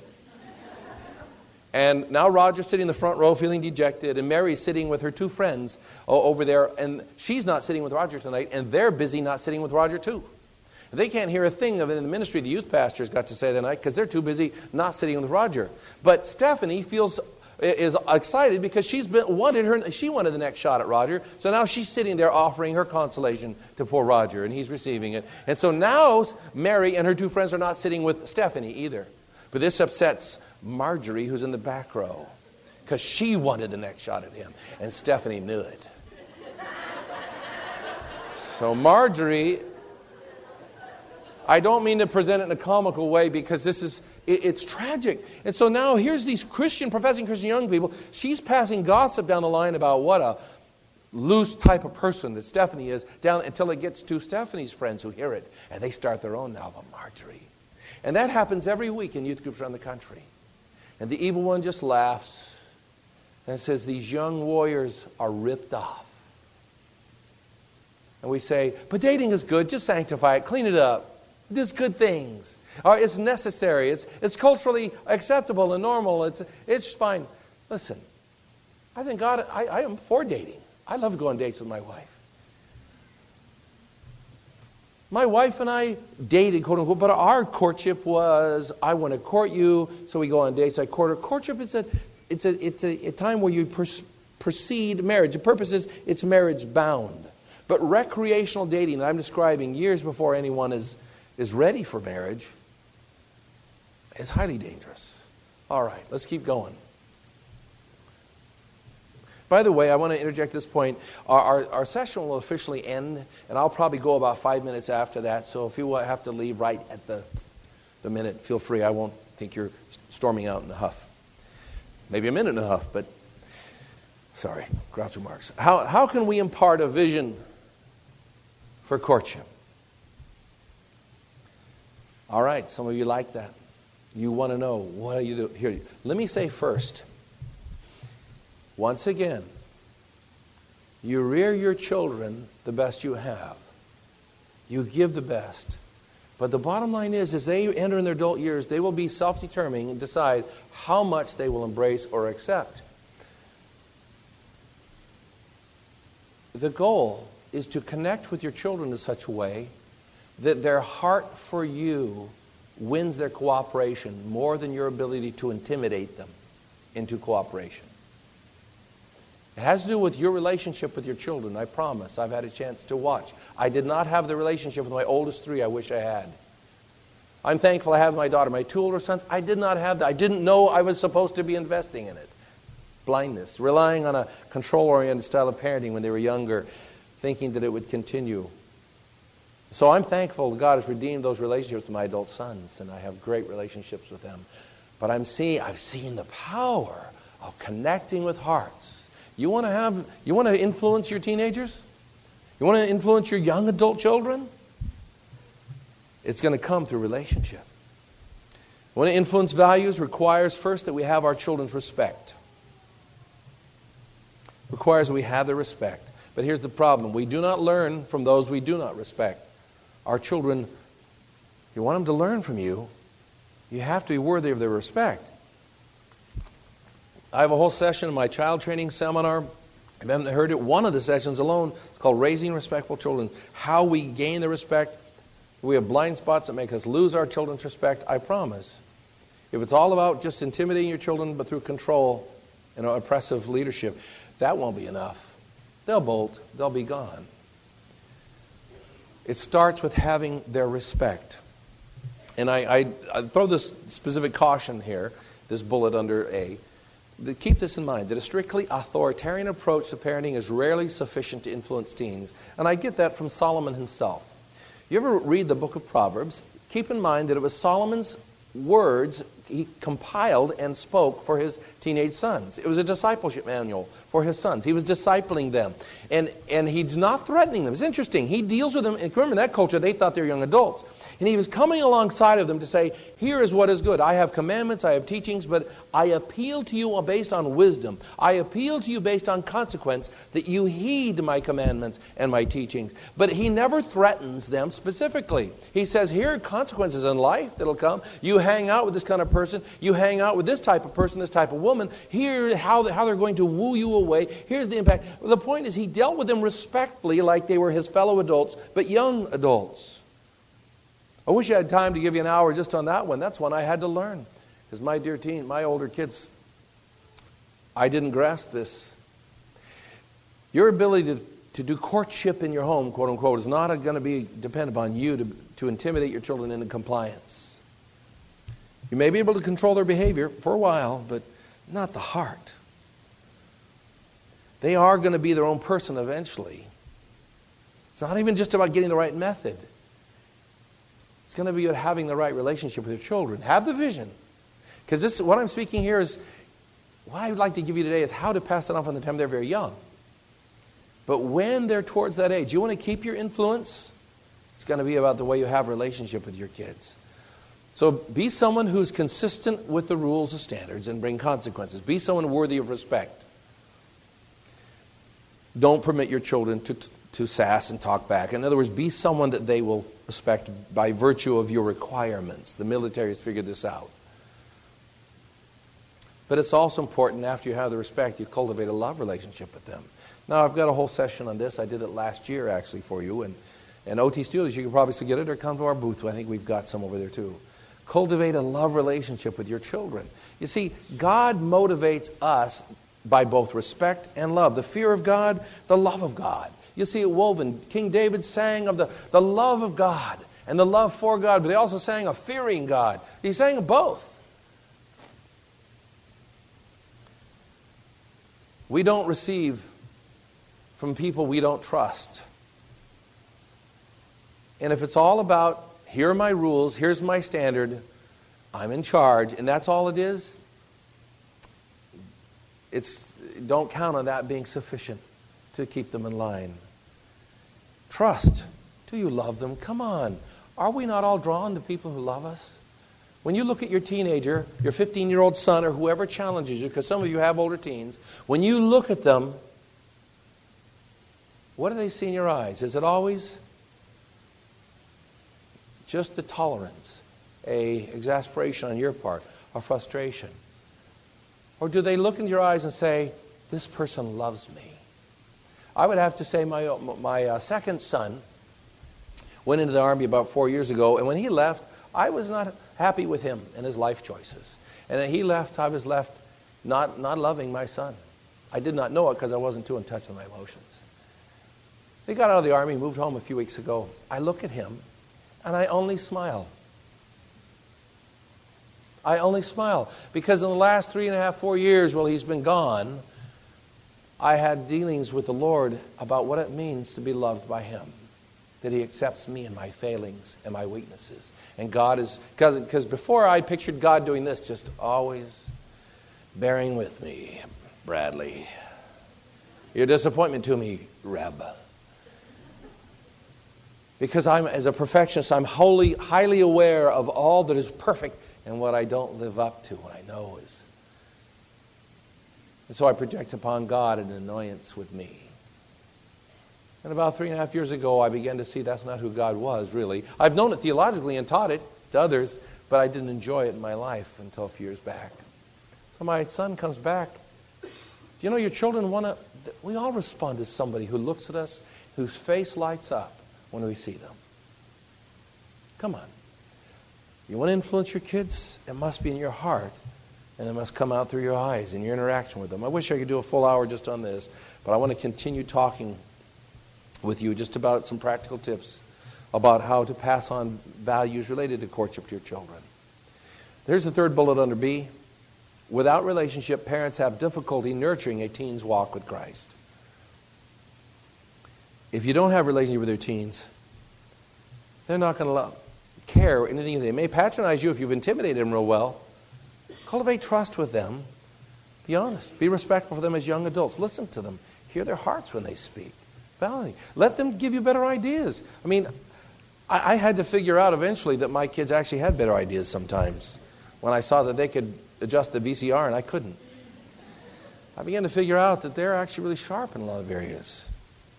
And now Roger's sitting in the front row feeling dejected, and Mary's sitting with her two friends over there, and she's not sitting with Roger tonight, and they're busy not sitting with Roger, too. They can't hear a thing of it in the ministry the youth pastors got to say that night because they're too busy not sitting with Roger. But Stephanie feels is excited because she's been wanted her she wanted the next shot at Roger. So now she's sitting there offering her consolation to poor Roger, and he's receiving it. And so now Mary and her two friends are not sitting with Stephanie either. But this upsets Marjorie, who's in the back row, because she wanted the next shot at him, and Stephanie knew it. So Marjorie, I don't mean to present it in a comical way because this is, it, it's tragic. And so now here's these Christian, professing Christian young people. She's passing gossip down the line about what a loose type of person that Stephanie is, down until it gets to Stephanie's friends who hear it, and they start their own now about Marjorie. And that happens every week in youth groups around the country. And the evil one just laughs and says, these young warriors are ripped off. And we say, but dating is good. Just sanctify it. Clean it up. There's good things. Or it's necessary. It's, it's culturally acceptable and normal. It's, it's fine. Listen, I think God, I, I am for dating. I love to go on dates with my wife. My wife and I dated, quote unquote, but our courtship was, I want to court you, so we go on dates. I court her. Courtship is a, it's a, it's a, a time where you pers- proceed marriage. The purpose is it's marriage bound. But recreational dating that I'm describing years before anyone is, is ready for marriage is highly dangerous. All right, let's keep going. By the way, I want to interject this point. Our, our, our session will officially end, and I'll probably go about five minutes after that. So if you have to leave right at the, the minute, feel free. I won't think you're storming out in a huff. Maybe a minute and a huff, but sorry, Groucho Marx. How, how can we impart a vision for courtship? All right, some of you like that. You want to know, what do you do? Here, let me say first, once again, you rear your children the best you have. You give the best. But the bottom line is, as they enter in their adult years, they will be self-determining and decide how much they will embrace or accept. The goal is to connect with your children in such a way that their heart for you wins their cooperation more than your ability to intimidate them into cooperation. It has to do with your relationship with your children, I promise. I've had a chance to watch. I did not have the relationship with my oldest three I wish I had. I'm thankful I have my daughter. My two older sons, I did not have that. I didn't know I was supposed to be investing in it. Blindness, relying on a control-oriented style of parenting when they were younger, thinking that it would continue. So I'm thankful that God has redeemed those relationships with my adult sons, and I have great relationships with them. But I'm seeing, I've seen the power of connecting with hearts. You want to have, you want to influence your teenagers? You want to influence your young adult children? It's going to come through relationship. You want to influence values requires first that we have our children's respect. Requires that we have their respect. But here's the problem. We do not learn from those we do not respect. Our children, you want them to learn from you, you have to be worthy of their respect. I have a whole session in my child training seminar. If you haven't heard it, one of the sessions alone is called Raising Respectful Children. How we gain the respect. We have blind spots that make us lose our children's respect, I promise. If it's all about just intimidating your children but through control and oppressive leadership, that won't be enough. They'll bolt. They'll be gone. It starts with having their respect. And I, I, I throw this specific caution here, this bullet under A. keep this in mind, that a strictly authoritarian approach to parenting is rarely sufficient to influence teens. And I get that from Solomon himself. You ever read the book of Proverbs? Keep in mind that it was Solomon's words he compiled and spoke for his teenage sons. It was a discipleship manual for his sons. He was discipling them. And, and he's not threatening them. It's interesting. He deals with them. And remember, in that culture, they thought they were young adults. And he was coming alongside of them to say, here is what is good. I have commandments, I have teachings, but I appeal to you based on wisdom. I appeal to you based on consequence, that you heed my commandments and my teachings. But he never threatens them specifically. He says, here are consequences in life that'll come. You hang out with this kind of person. You hang out with this type of person, this type of woman. Here, how, how they're going to woo you away. Here's the impact. The point is, he dealt with them respectfully like they were his fellow adults, but young adults. I wish I had time to give you an hour just on that one. That's one I had to learn. Because my dear teen, my older kids, I didn't grasp this. Your ability to, to do courtship in your home, quote unquote, is not going to be dependent upon you to, to intimidate your children into compliance. You may be able to control their behavior for a while, but not the heart. They are going to be their own person eventually. It's not even just about getting the right method. It's going to be about having the right relationship with your children. Have the vision. Because this, what I'm speaking here is, what I would like to give you today is how to pass it on from the time they're very young. But when they're towards that age, you want to keep your influence, it's going to be about the way you have a relationship with your kids. So be someone who's consistent with the rules and standards and bring consequences. Be someone worthy of respect. Don't permit your children to, to sass and talk back. In other words, be someone that they will respect by virtue of your requirements. The military has figured this out. But it's also important, after you have the respect, you cultivate a love relationship with them. Now, I've got a whole session on this. I did it last year, actually, for you. And, and O T students, you can probably still get it or come to our booth. I think we've got some over there, too. Cultivate a love relationship with your children. You see, God motivates us by both respect and love. The fear of God, the love of God. You see it woven. King David sang of the, the love of God and the love for God, but he also sang of fearing God. He sang of both. We don't receive from people we don't trust. And if it's all about, here are my rules, here's my standard, I'm in charge, and that's all it is, it's, don't count on that being sufficient to keep them in line. Trust. Do you love them? Come on. Are we not all drawn to people who love us? When you look at your teenager, your fifteen-year-old son, or whoever challenges you, because some of you have older teens, when you look at them, what do they see in your eyes? Is it always just a tolerance, a exasperation on your part, or frustration? Or do they look into your eyes and say, this person loves me? I would have to say my, my uh, second son went into the Army about four years ago, and when he left, I was not happy with him and his life choices. And when he left, I was left not, not loving my son. I did not know it because I wasn't too in touch with my emotions. He got out of the Army, moved home a few weeks ago. I look at him, and I only smile. I only smile. Because in the last three and a half, four years while he's been gone, I had dealings with the Lord about what it means to be loved by Him. That He accepts me and my failings and my weaknesses. And God is, because because before I pictured God doing this, just always bearing with me, Bradley. Your disappointment to me, Reb. Because I'm, as a perfectionist, I'm wholly, highly aware of all that is perfect and what I don't live up to, what I know is. And so I project upon God an annoyance with me. And about three and a half years ago, I began to see that's not who God was, really. I've known it theologically and taught it to others, but I didn't enjoy it in my life until a few years back. So my son comes back. Do you know your children want to... We all respond to somebody who looks at us, whose face lights up when we see them. Come on. You want to influence your kids? It must be in your heart. And it must come out through your eyes in your interaction with them. I wish I could do a full hour just on this, but I want to continue talking with you just about some practical tips about how to pass on values related to courtship to your children. There's the third bullet under B. Without relationship, parents have difficulty nurturing a teen's walk with Christ. If you don't have a relationship with your teens, they're not going to care anything. They may patronize you if you've intimidated them real well. Cultivate trust with them. Be honest. Be respectful for them as young adults. Listen to them. Hear their hearts when they speak. Validate. Let them give you better ideas. I mean, I, I had to figure out eventually that my kids actually had better ideas sometimes when I saw that they could adjust the V C R and I couldn't. I began to figure out that they're actually really sharp in a lot of areas.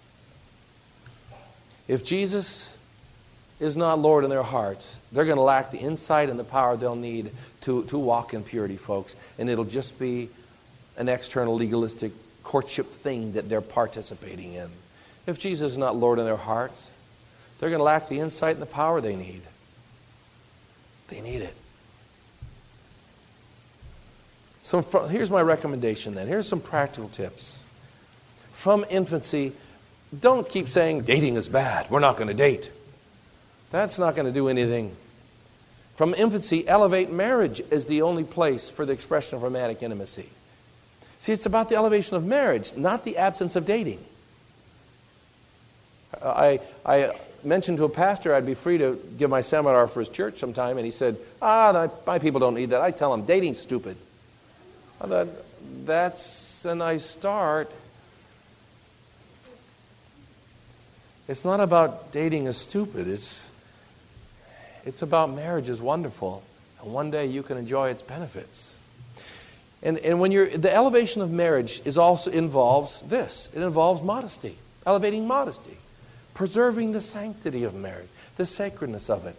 If Jesus is not Lord in their hearts, they're going to lack the insight and the power they'll need to, to walk in purity, folks. And it'll just be an external legalistic courtship thing that they're participating in. If Jesus is not Lord in their hearts, they're going to lack the insight and the power they need. They need it. So here's my recommendation then. Here's some practical tips. From infancy, don't keep saying dating is bad. We're not going to date. That's not going to do anything. From infancy, elevate marriage as the only place for the expression of romantic intimacy. See, it's about the elevation of marriage, not the absence of dating. I, I mentioned to a pastor I'd be free to give my seminar for his church sometime, and he said, ah, my people don't need that. I tell them, dating's stupid. I thought, that's a nice start. It's not about dating is stupid. It's, it's about marriage is wonderful. And one day you can enjoy its benefits. And, and when you're, the elevation of marriage is also involves this. It involves modesty. Elevating modesty. Preserving the sanctity of marriage. The sacredness of it.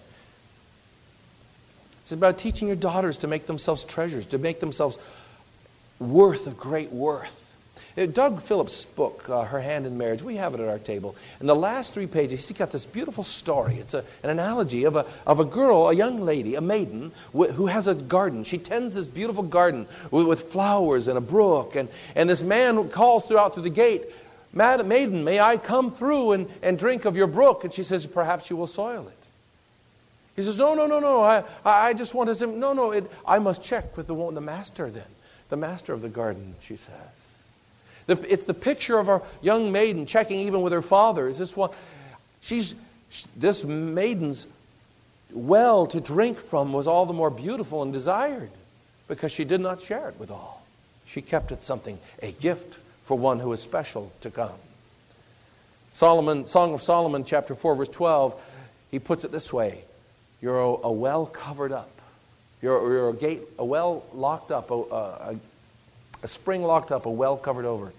It's about teaching your daughters to make themselves treasures. To make themselves worth of great worth. Doug Phillips' book, uh, Her Hand in Marriage, we have it at our table. In the last three pages, he's got this beautiful story. It's a, an analogy of a, of a girl, a young lady, a maiden, wh- who has a garden. She tends this beautiful garden with, with flowers and a brook. And, and this man calls throughout through the gate, Maiden, may I come through and, and drink of your brook? And she says, perhaps you will soil it. He says, no, no, no, no, I, I just want to, no, no, it, I must check with the, the master then. The master of the garden, she says. It's the picture of a young maiden checking even with her father. Is this one? She's this maiden's well to drink from was all the more beautiful and desired because she did not share it with all. She kept it something, a gift for one who is special to come. Solomon, Song of Solomon, chapter four, verse twelve, he puts it this way: "You're a, a well covered up. You're, you're a gate, a well locked up, a, a, a spring locked up, a well covered over."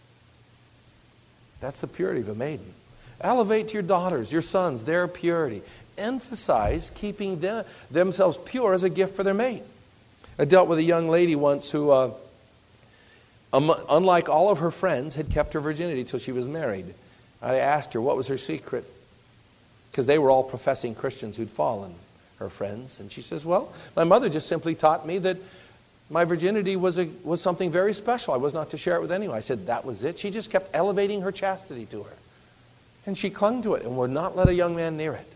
That's the purity of a maiden. Elevate to your daughters, your sons, their purity. Emphasize keeping them, themselves pure as a gift for their mate. I dealt with a young lady once who, uh, um, unlike all of her friends, had kept her virginity till she was married. I asked her what was her secret, because they were all professing Christians who'd fallen, her friends. And she says, well, my mother just simply taught me that my virginity was a, was something very special. I was not to share it with anyone. I said, that was it. She just kept elevating her chastity to her. And she clung to it and would not let a young man near it.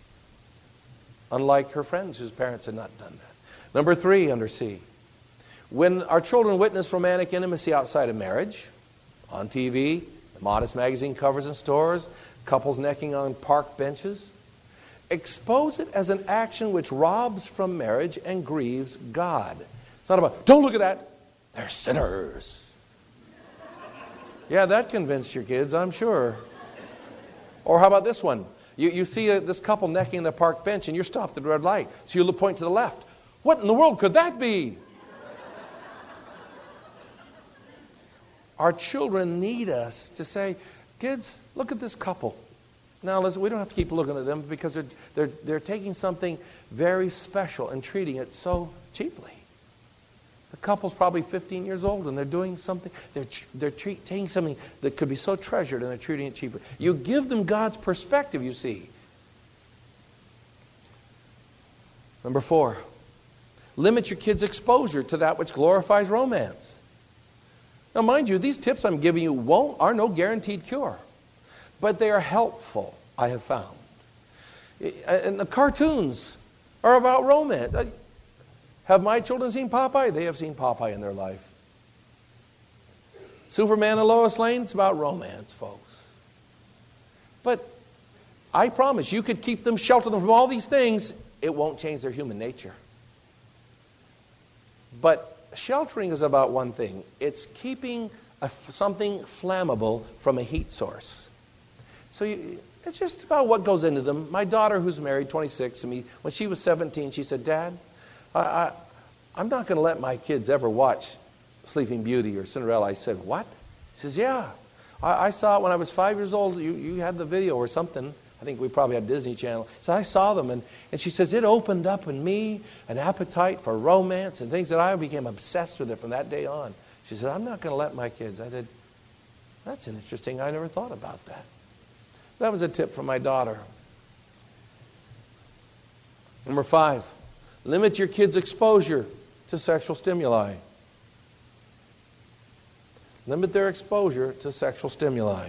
Unlike her friends whose parents had not done that. Number three, under C. When our children witness romantic intimacy outside of marriage, on T V, modest magazine covers in stores, couples necking on park benches, expose it as an action which robs from marriage and grieves God. It's not about, don't look at that. They're sinners. Yeah, that convinced your kids, I'm sure. Or how about this one? You, you see a, this couple necking the park bench and you're stopped at the red light. So you point to the left. What in the world could that be? Our children need us to say, kids, look at this couple. Now, listen, we don't have to keep looking at them because they're, they're, they're taking something very special and treating it so cheaply. The couple's probably fifteen years old and they're doing something, they're, they're treat, taking something that could be so treasured and they're treating it cheaply. You give them God's perspective, you see. Number four, limit your kids' exposure to that which glorifies romance. Now, mind you, these tips I'm giving you won't, are no guaranteed cure. But they are helpful, I have found. And the cartoons are about romance. Have my children seen Popeye? They have seen Popeye in their life. Superman and Lois Lane, it's about romance, folks. But I promise, you could keep them, shelter them from all these things, it won't change their human nature. But sheltering is about one thing. It's keeping a, something flammable from a heat source. So you, it's just about what goes into them. My daughter, who's married, twenty-six, to me, when she was seventeen, she said, Dad, I, I, I'm not going to let my kids ever watch Sleeping Beauty or Cinderella. I said, what? She says, yeah. I, I saw it when I was five years old. You, you had the video or something. I think we probably had Disney Channel. So I saw them, and, and she says, it opened up in me an appetite for romance and things that I became obsessed with it from that day on. She said, I'm not going to let my kids. I said, that's interesting. I never thought about that. That was a tip from my daughter. Number five, limit your kids' exposure to sexual stimuli. Limit their exposure to sexual stimuli.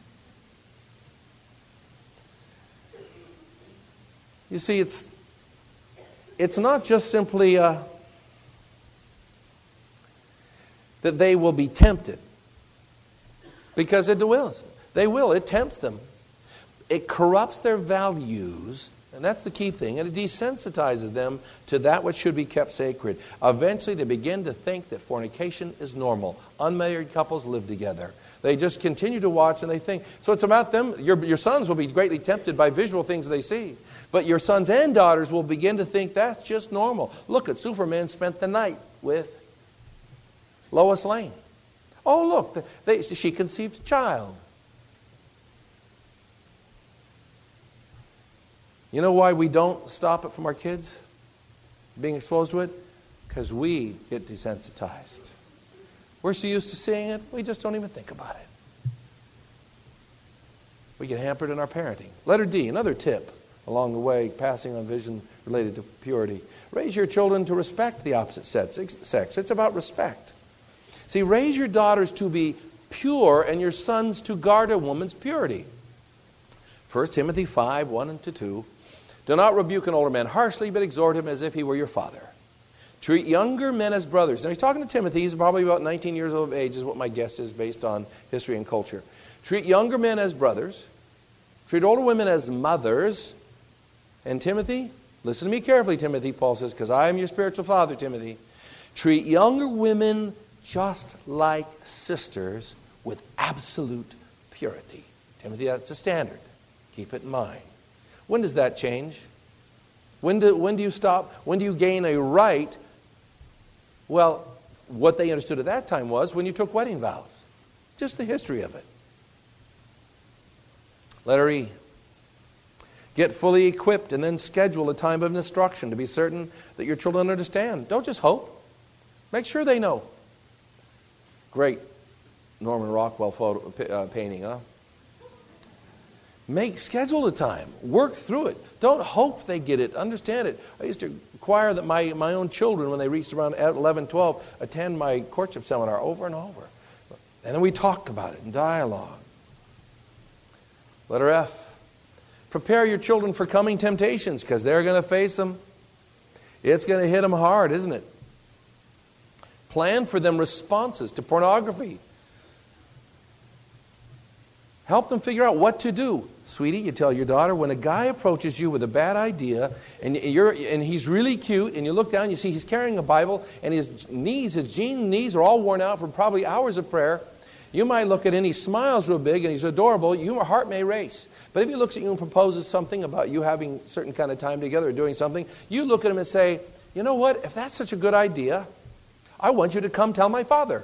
You see, it's, it's not just simply uh, that they will be tempted. Because it will. They will. It tempts them. It corrupts their values, and that's the key thing, and it desensitizes them to that which should be kept sacred. Eventually, they begin to think that fornication is normal. Unmarried couples live together. They just continue to watch and they think. So it's about them. Your, your sons will be greatly tempted by visual things they see. But your sons and daughters will begin to think that's just normal. Look at Superman spent the night with Lois Lane. Oh, look, they, she conceived a child. You know why we don't stop it from our kids being exposed to it? Because we get desensitized. We're so used to seeing it, we just don't even think about it. We get hampered in our parenting. Letter D, another tip along the way, passing on vision related to purity. Raise your children to respect the opposite sex. It's about respect. See, raise your daughters to be pure and your sons to guard a woman's purity. First Timothy five, one and two. Do not rebuke an older man harshly, but exhort him as if he were your father. Treat younger men as brothers. Now he's talking to Timothy. He's probably about nineteen years of age is what my guess is based on history and culture. Treat younger men as brothers. Treat older women as mothers. And Timothy, listen to me carefully, Timothy, Paul says, because I am your spiritual father, Timothy. Treat younger women just like sisters with absolute purity. Timothy, that's the standard. Keep it in mind. When does that change? When do, when do you stop? When do you gain a right? Well, what they understood at that time was when you took wedding vows. Just the history of it. Letter E. Get fully equipped and then schedule a time of instruction to be certain that your children understand. Don't just hope. Make sure they know. Great Norman Rockwell photo, uh, painting, huh? Make, schedule a time. Work through it. Don't hope they get it. Understand it. I used to require that my, my own children, when they reached around eleven, twelve, attend my courtship seminar over and over. And then we talk about it in dialogue. Letter F. Prepare your children for coming temptations because they're going to face them. It's going to hit them hard, isn't it? Plan for them responses to pornography. Help them figure out what to do. Sweetie, you tell your daughter, when a guy approaches you with a bad idea, and you're and he's really cute, and you look down, you see he's carrying a Bible, and his knees, his jean knees are all worn out from probably hours of prayer. You might look at him, he smiles real big, and he's adorable. Your heart may race. But if he looks at you and proposes something about you having certain kind of time together or doing something, you look at him and say, you know what, if that's such a good idea, I want you to come tell my father.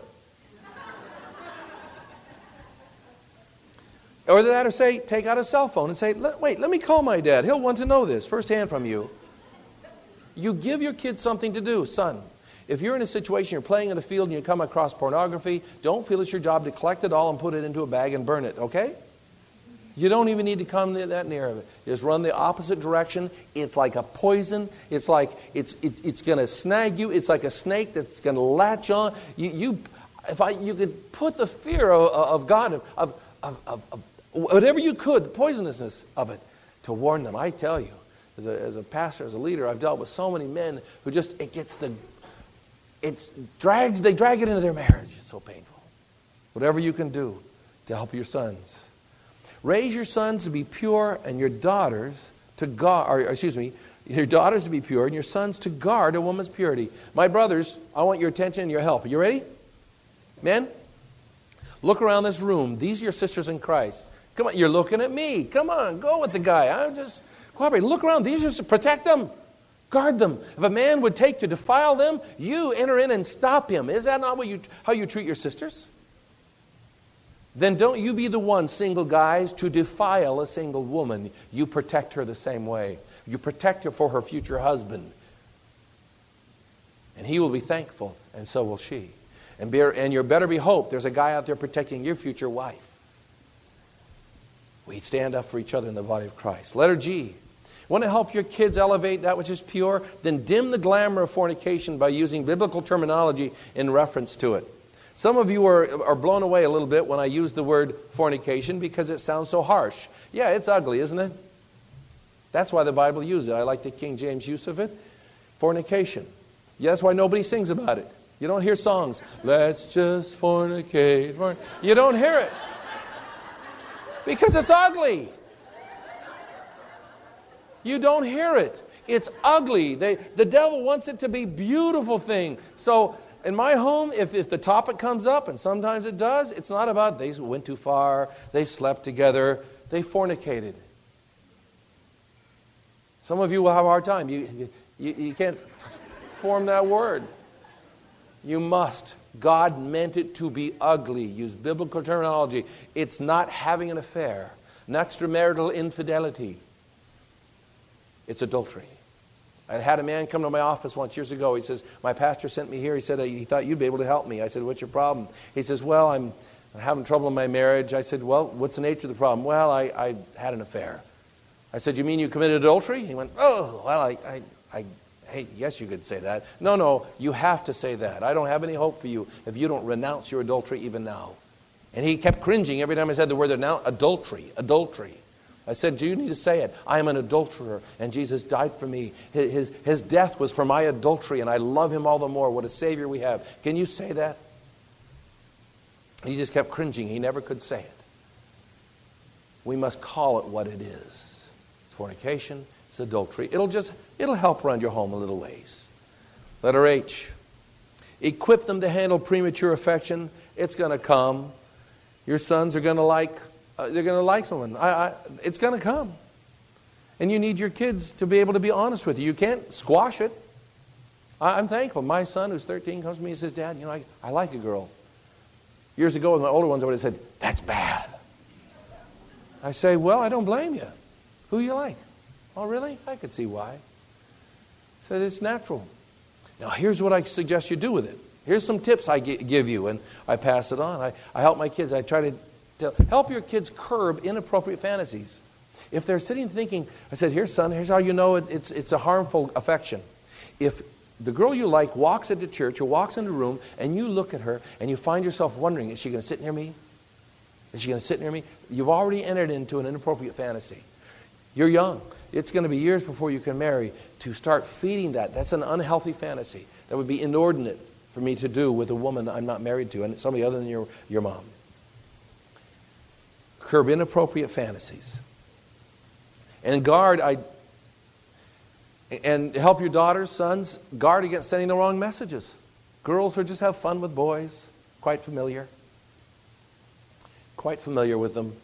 Or that, or say, take out a cell phone and say, wait, let me call my dad. He'll want to know this firsthand from you. You give your kids something to do. Son, if you're in a situation, you're playing in a field and you come across pornography, don't feel it's your job to collect it all and put it into a bag and burn it, okay? You don't even need to come that near of it. Just run the opposite direction. It's like a poison. It's like it's it, it's going to snag you. It's like a snake that's going to latch on. You, you, if I, you could put the fear of, of God, of, of, of, of whatever you could, the poisonousness of it, to warn them. I tell you, as a, as a pastor, as a leader, I've dealt with so many men who just, it gets the, it drags, they drag it into their marriage. It's so painful. Whatever you can do to help your sons. Raise your sons to be pure and your daughters to guard, or excuse me, your daughters to be pure and your sons to guard a woman's purity. My brothers, I want your attention and your help. Are you ready? Men, look around this room. These are your sisters in Christ. Come on, you're looking at me. Come on, go with the guy. I'm just cooperating. Look around. These are, protect them. Guard them. If a man would take to defile them, you enter in and stop him. Is that not what you, how you treat your sisters? Then don't you be the one, single guys, to defile a single woman. You protect her the same way. You protect her for her future husband. And he will be thankful, and so will she. And, be, and you better be hope there's a guy out there protecting your future wife. We stand up for each other in the body of Christ. Letter G. Want to help your kids elevate that which is pure? Then dim the glamour of fornication by using biblical terminology in reference to it. Some of you are, are blown away a little bit when I use the word fornication because it sounds so harsh. Yeah, it's ugly, isn't it? That's why the Bible uses it. I like the King James use of it. Fornication. Yeah, that's why nobody sings about it. You don't hear songs, let's just fornicate. Forn-. You don't hear it. Because it's ugly. You don't hear it. It's ugly. They, the devil wants it to be a beautiful thing. So in my home, if, if the topic comes up, and sometimes it does, it's not about they went too far, they slept together, they fornicated. Some of you will have a hard time. You, you, you can't form that word. You must. God meant it to be ugly. Use biblical terminology. It's not having an affair, an extramarital infidelity. It's adultery. I had a man come to my office once years ago. He says, my pastor sent me here. He said, he thought you'd be able to help me. I said, what's your problem? He says, well, I'm having trouble in my marriage. I said, well, what's the nature of the problem? Well, I, I had an affair. I said, you mean you committed adultery? He went, oh, well, I, I, I hey, yes, you could say that. No, no, you have to say that. I don't have any hope for you if you don't renounce your adultery even now. And he kept cringing every time I said the word adultery, adultery. I said, do you need to say it? I am an adulterer, and Jesus died for me. His, his, his death was for my adultery, and I love him all the more. What a Savior we have. Can you say that? He just kept cringing. He never could say it. We must call it what it is. It's fornication. It's adultery. It'll just, it'll help run your home a little ways. Letter H. Equip them to handle premature affection. It's going to come. Your sons are going to like Uh, they're going to like someone. I, I, it's going to come. And you need your kids to be able to be honest with you. You can't squash it. I, I'm thankful. My son, who's thirteen, comes to me and says, Dad, you know, I, I like a girl. Years ago, with my older ones, I would have said, that's bad. I say, well, I don't blame you. Who you like? Oh, really? I could see why. I said, it's natural. Now, here's what I suggest you do with it. Here's some tips I g- give you, and I pass it on. I, I help my kids. I try to To help your kids curb inappropriate fantasies. If they're sitting thinking, I said, here, son, here's how you know it, it's, it's a harmful affection. If the girl you like walks into church or walks into a room and you look at her and you find yourself wondering, is she going to sit near me? Is she going to sit near me? You've already entered into an inappropriate fantasy. You're young. It's going to be years before you can marry. To start feeding that, that's an unhealthy fantasy. That would be inordinate for me to do with a woman I'm not married to and somebody other than your, your mom. Curb inappropriate fantasies. And guard, I, and help your daughters, sons, guard against sending the wrong messages. Girls who just have fun with boys, quite familiar. Quite familiar with them.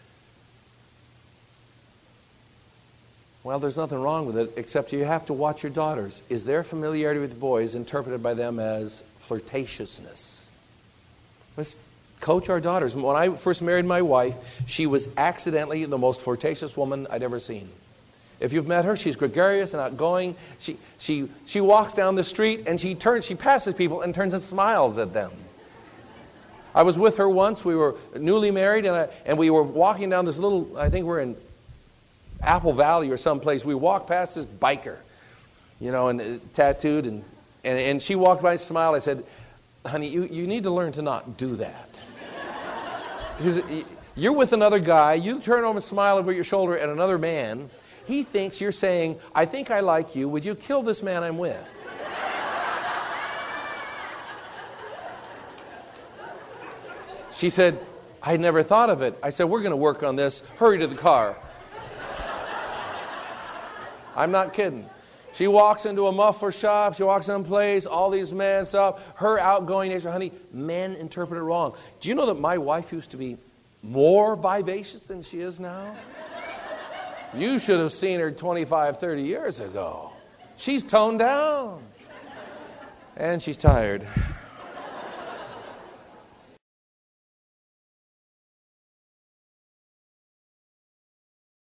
Well, there's nothing wrong with it, except you have to watch your daughters. Is their familiarity with boys interpreted by them as flirtatiousness? Let's coach our daughters. When I first married my wife, she was accidentally the most flirtatious woman I'd ever seen. If you've met her, she's gregarious and outgoing. She she she walks down the street and she turns, she passes people and turns and smiles at them. I was with her once. We were newly married, and I, and we were walking down this little, I think we're in Apple Valley or someplace. We walked past this biker, you know, and uh, tattooed, and, and and she walked by and smiled. I said, honey, you, you need to learn to not do that. Because you're with another guy, you turn over and smile over your shoulder at another man, he thinks you're saying, I think I like you. Would you kill this man I'm with? She said, I never thought of it. I said, we're going to work on this. Hurry to the car. I'm not kidding. She walks into a muffler shop. She walks in place. All these men stuff. Her outgoing nature. Honey, men interpret it wrong. Do you know that my wife used to be more vivacious than she is now? You should have seen her twenty-five, thirty years ago. She's toned down. And she's tired.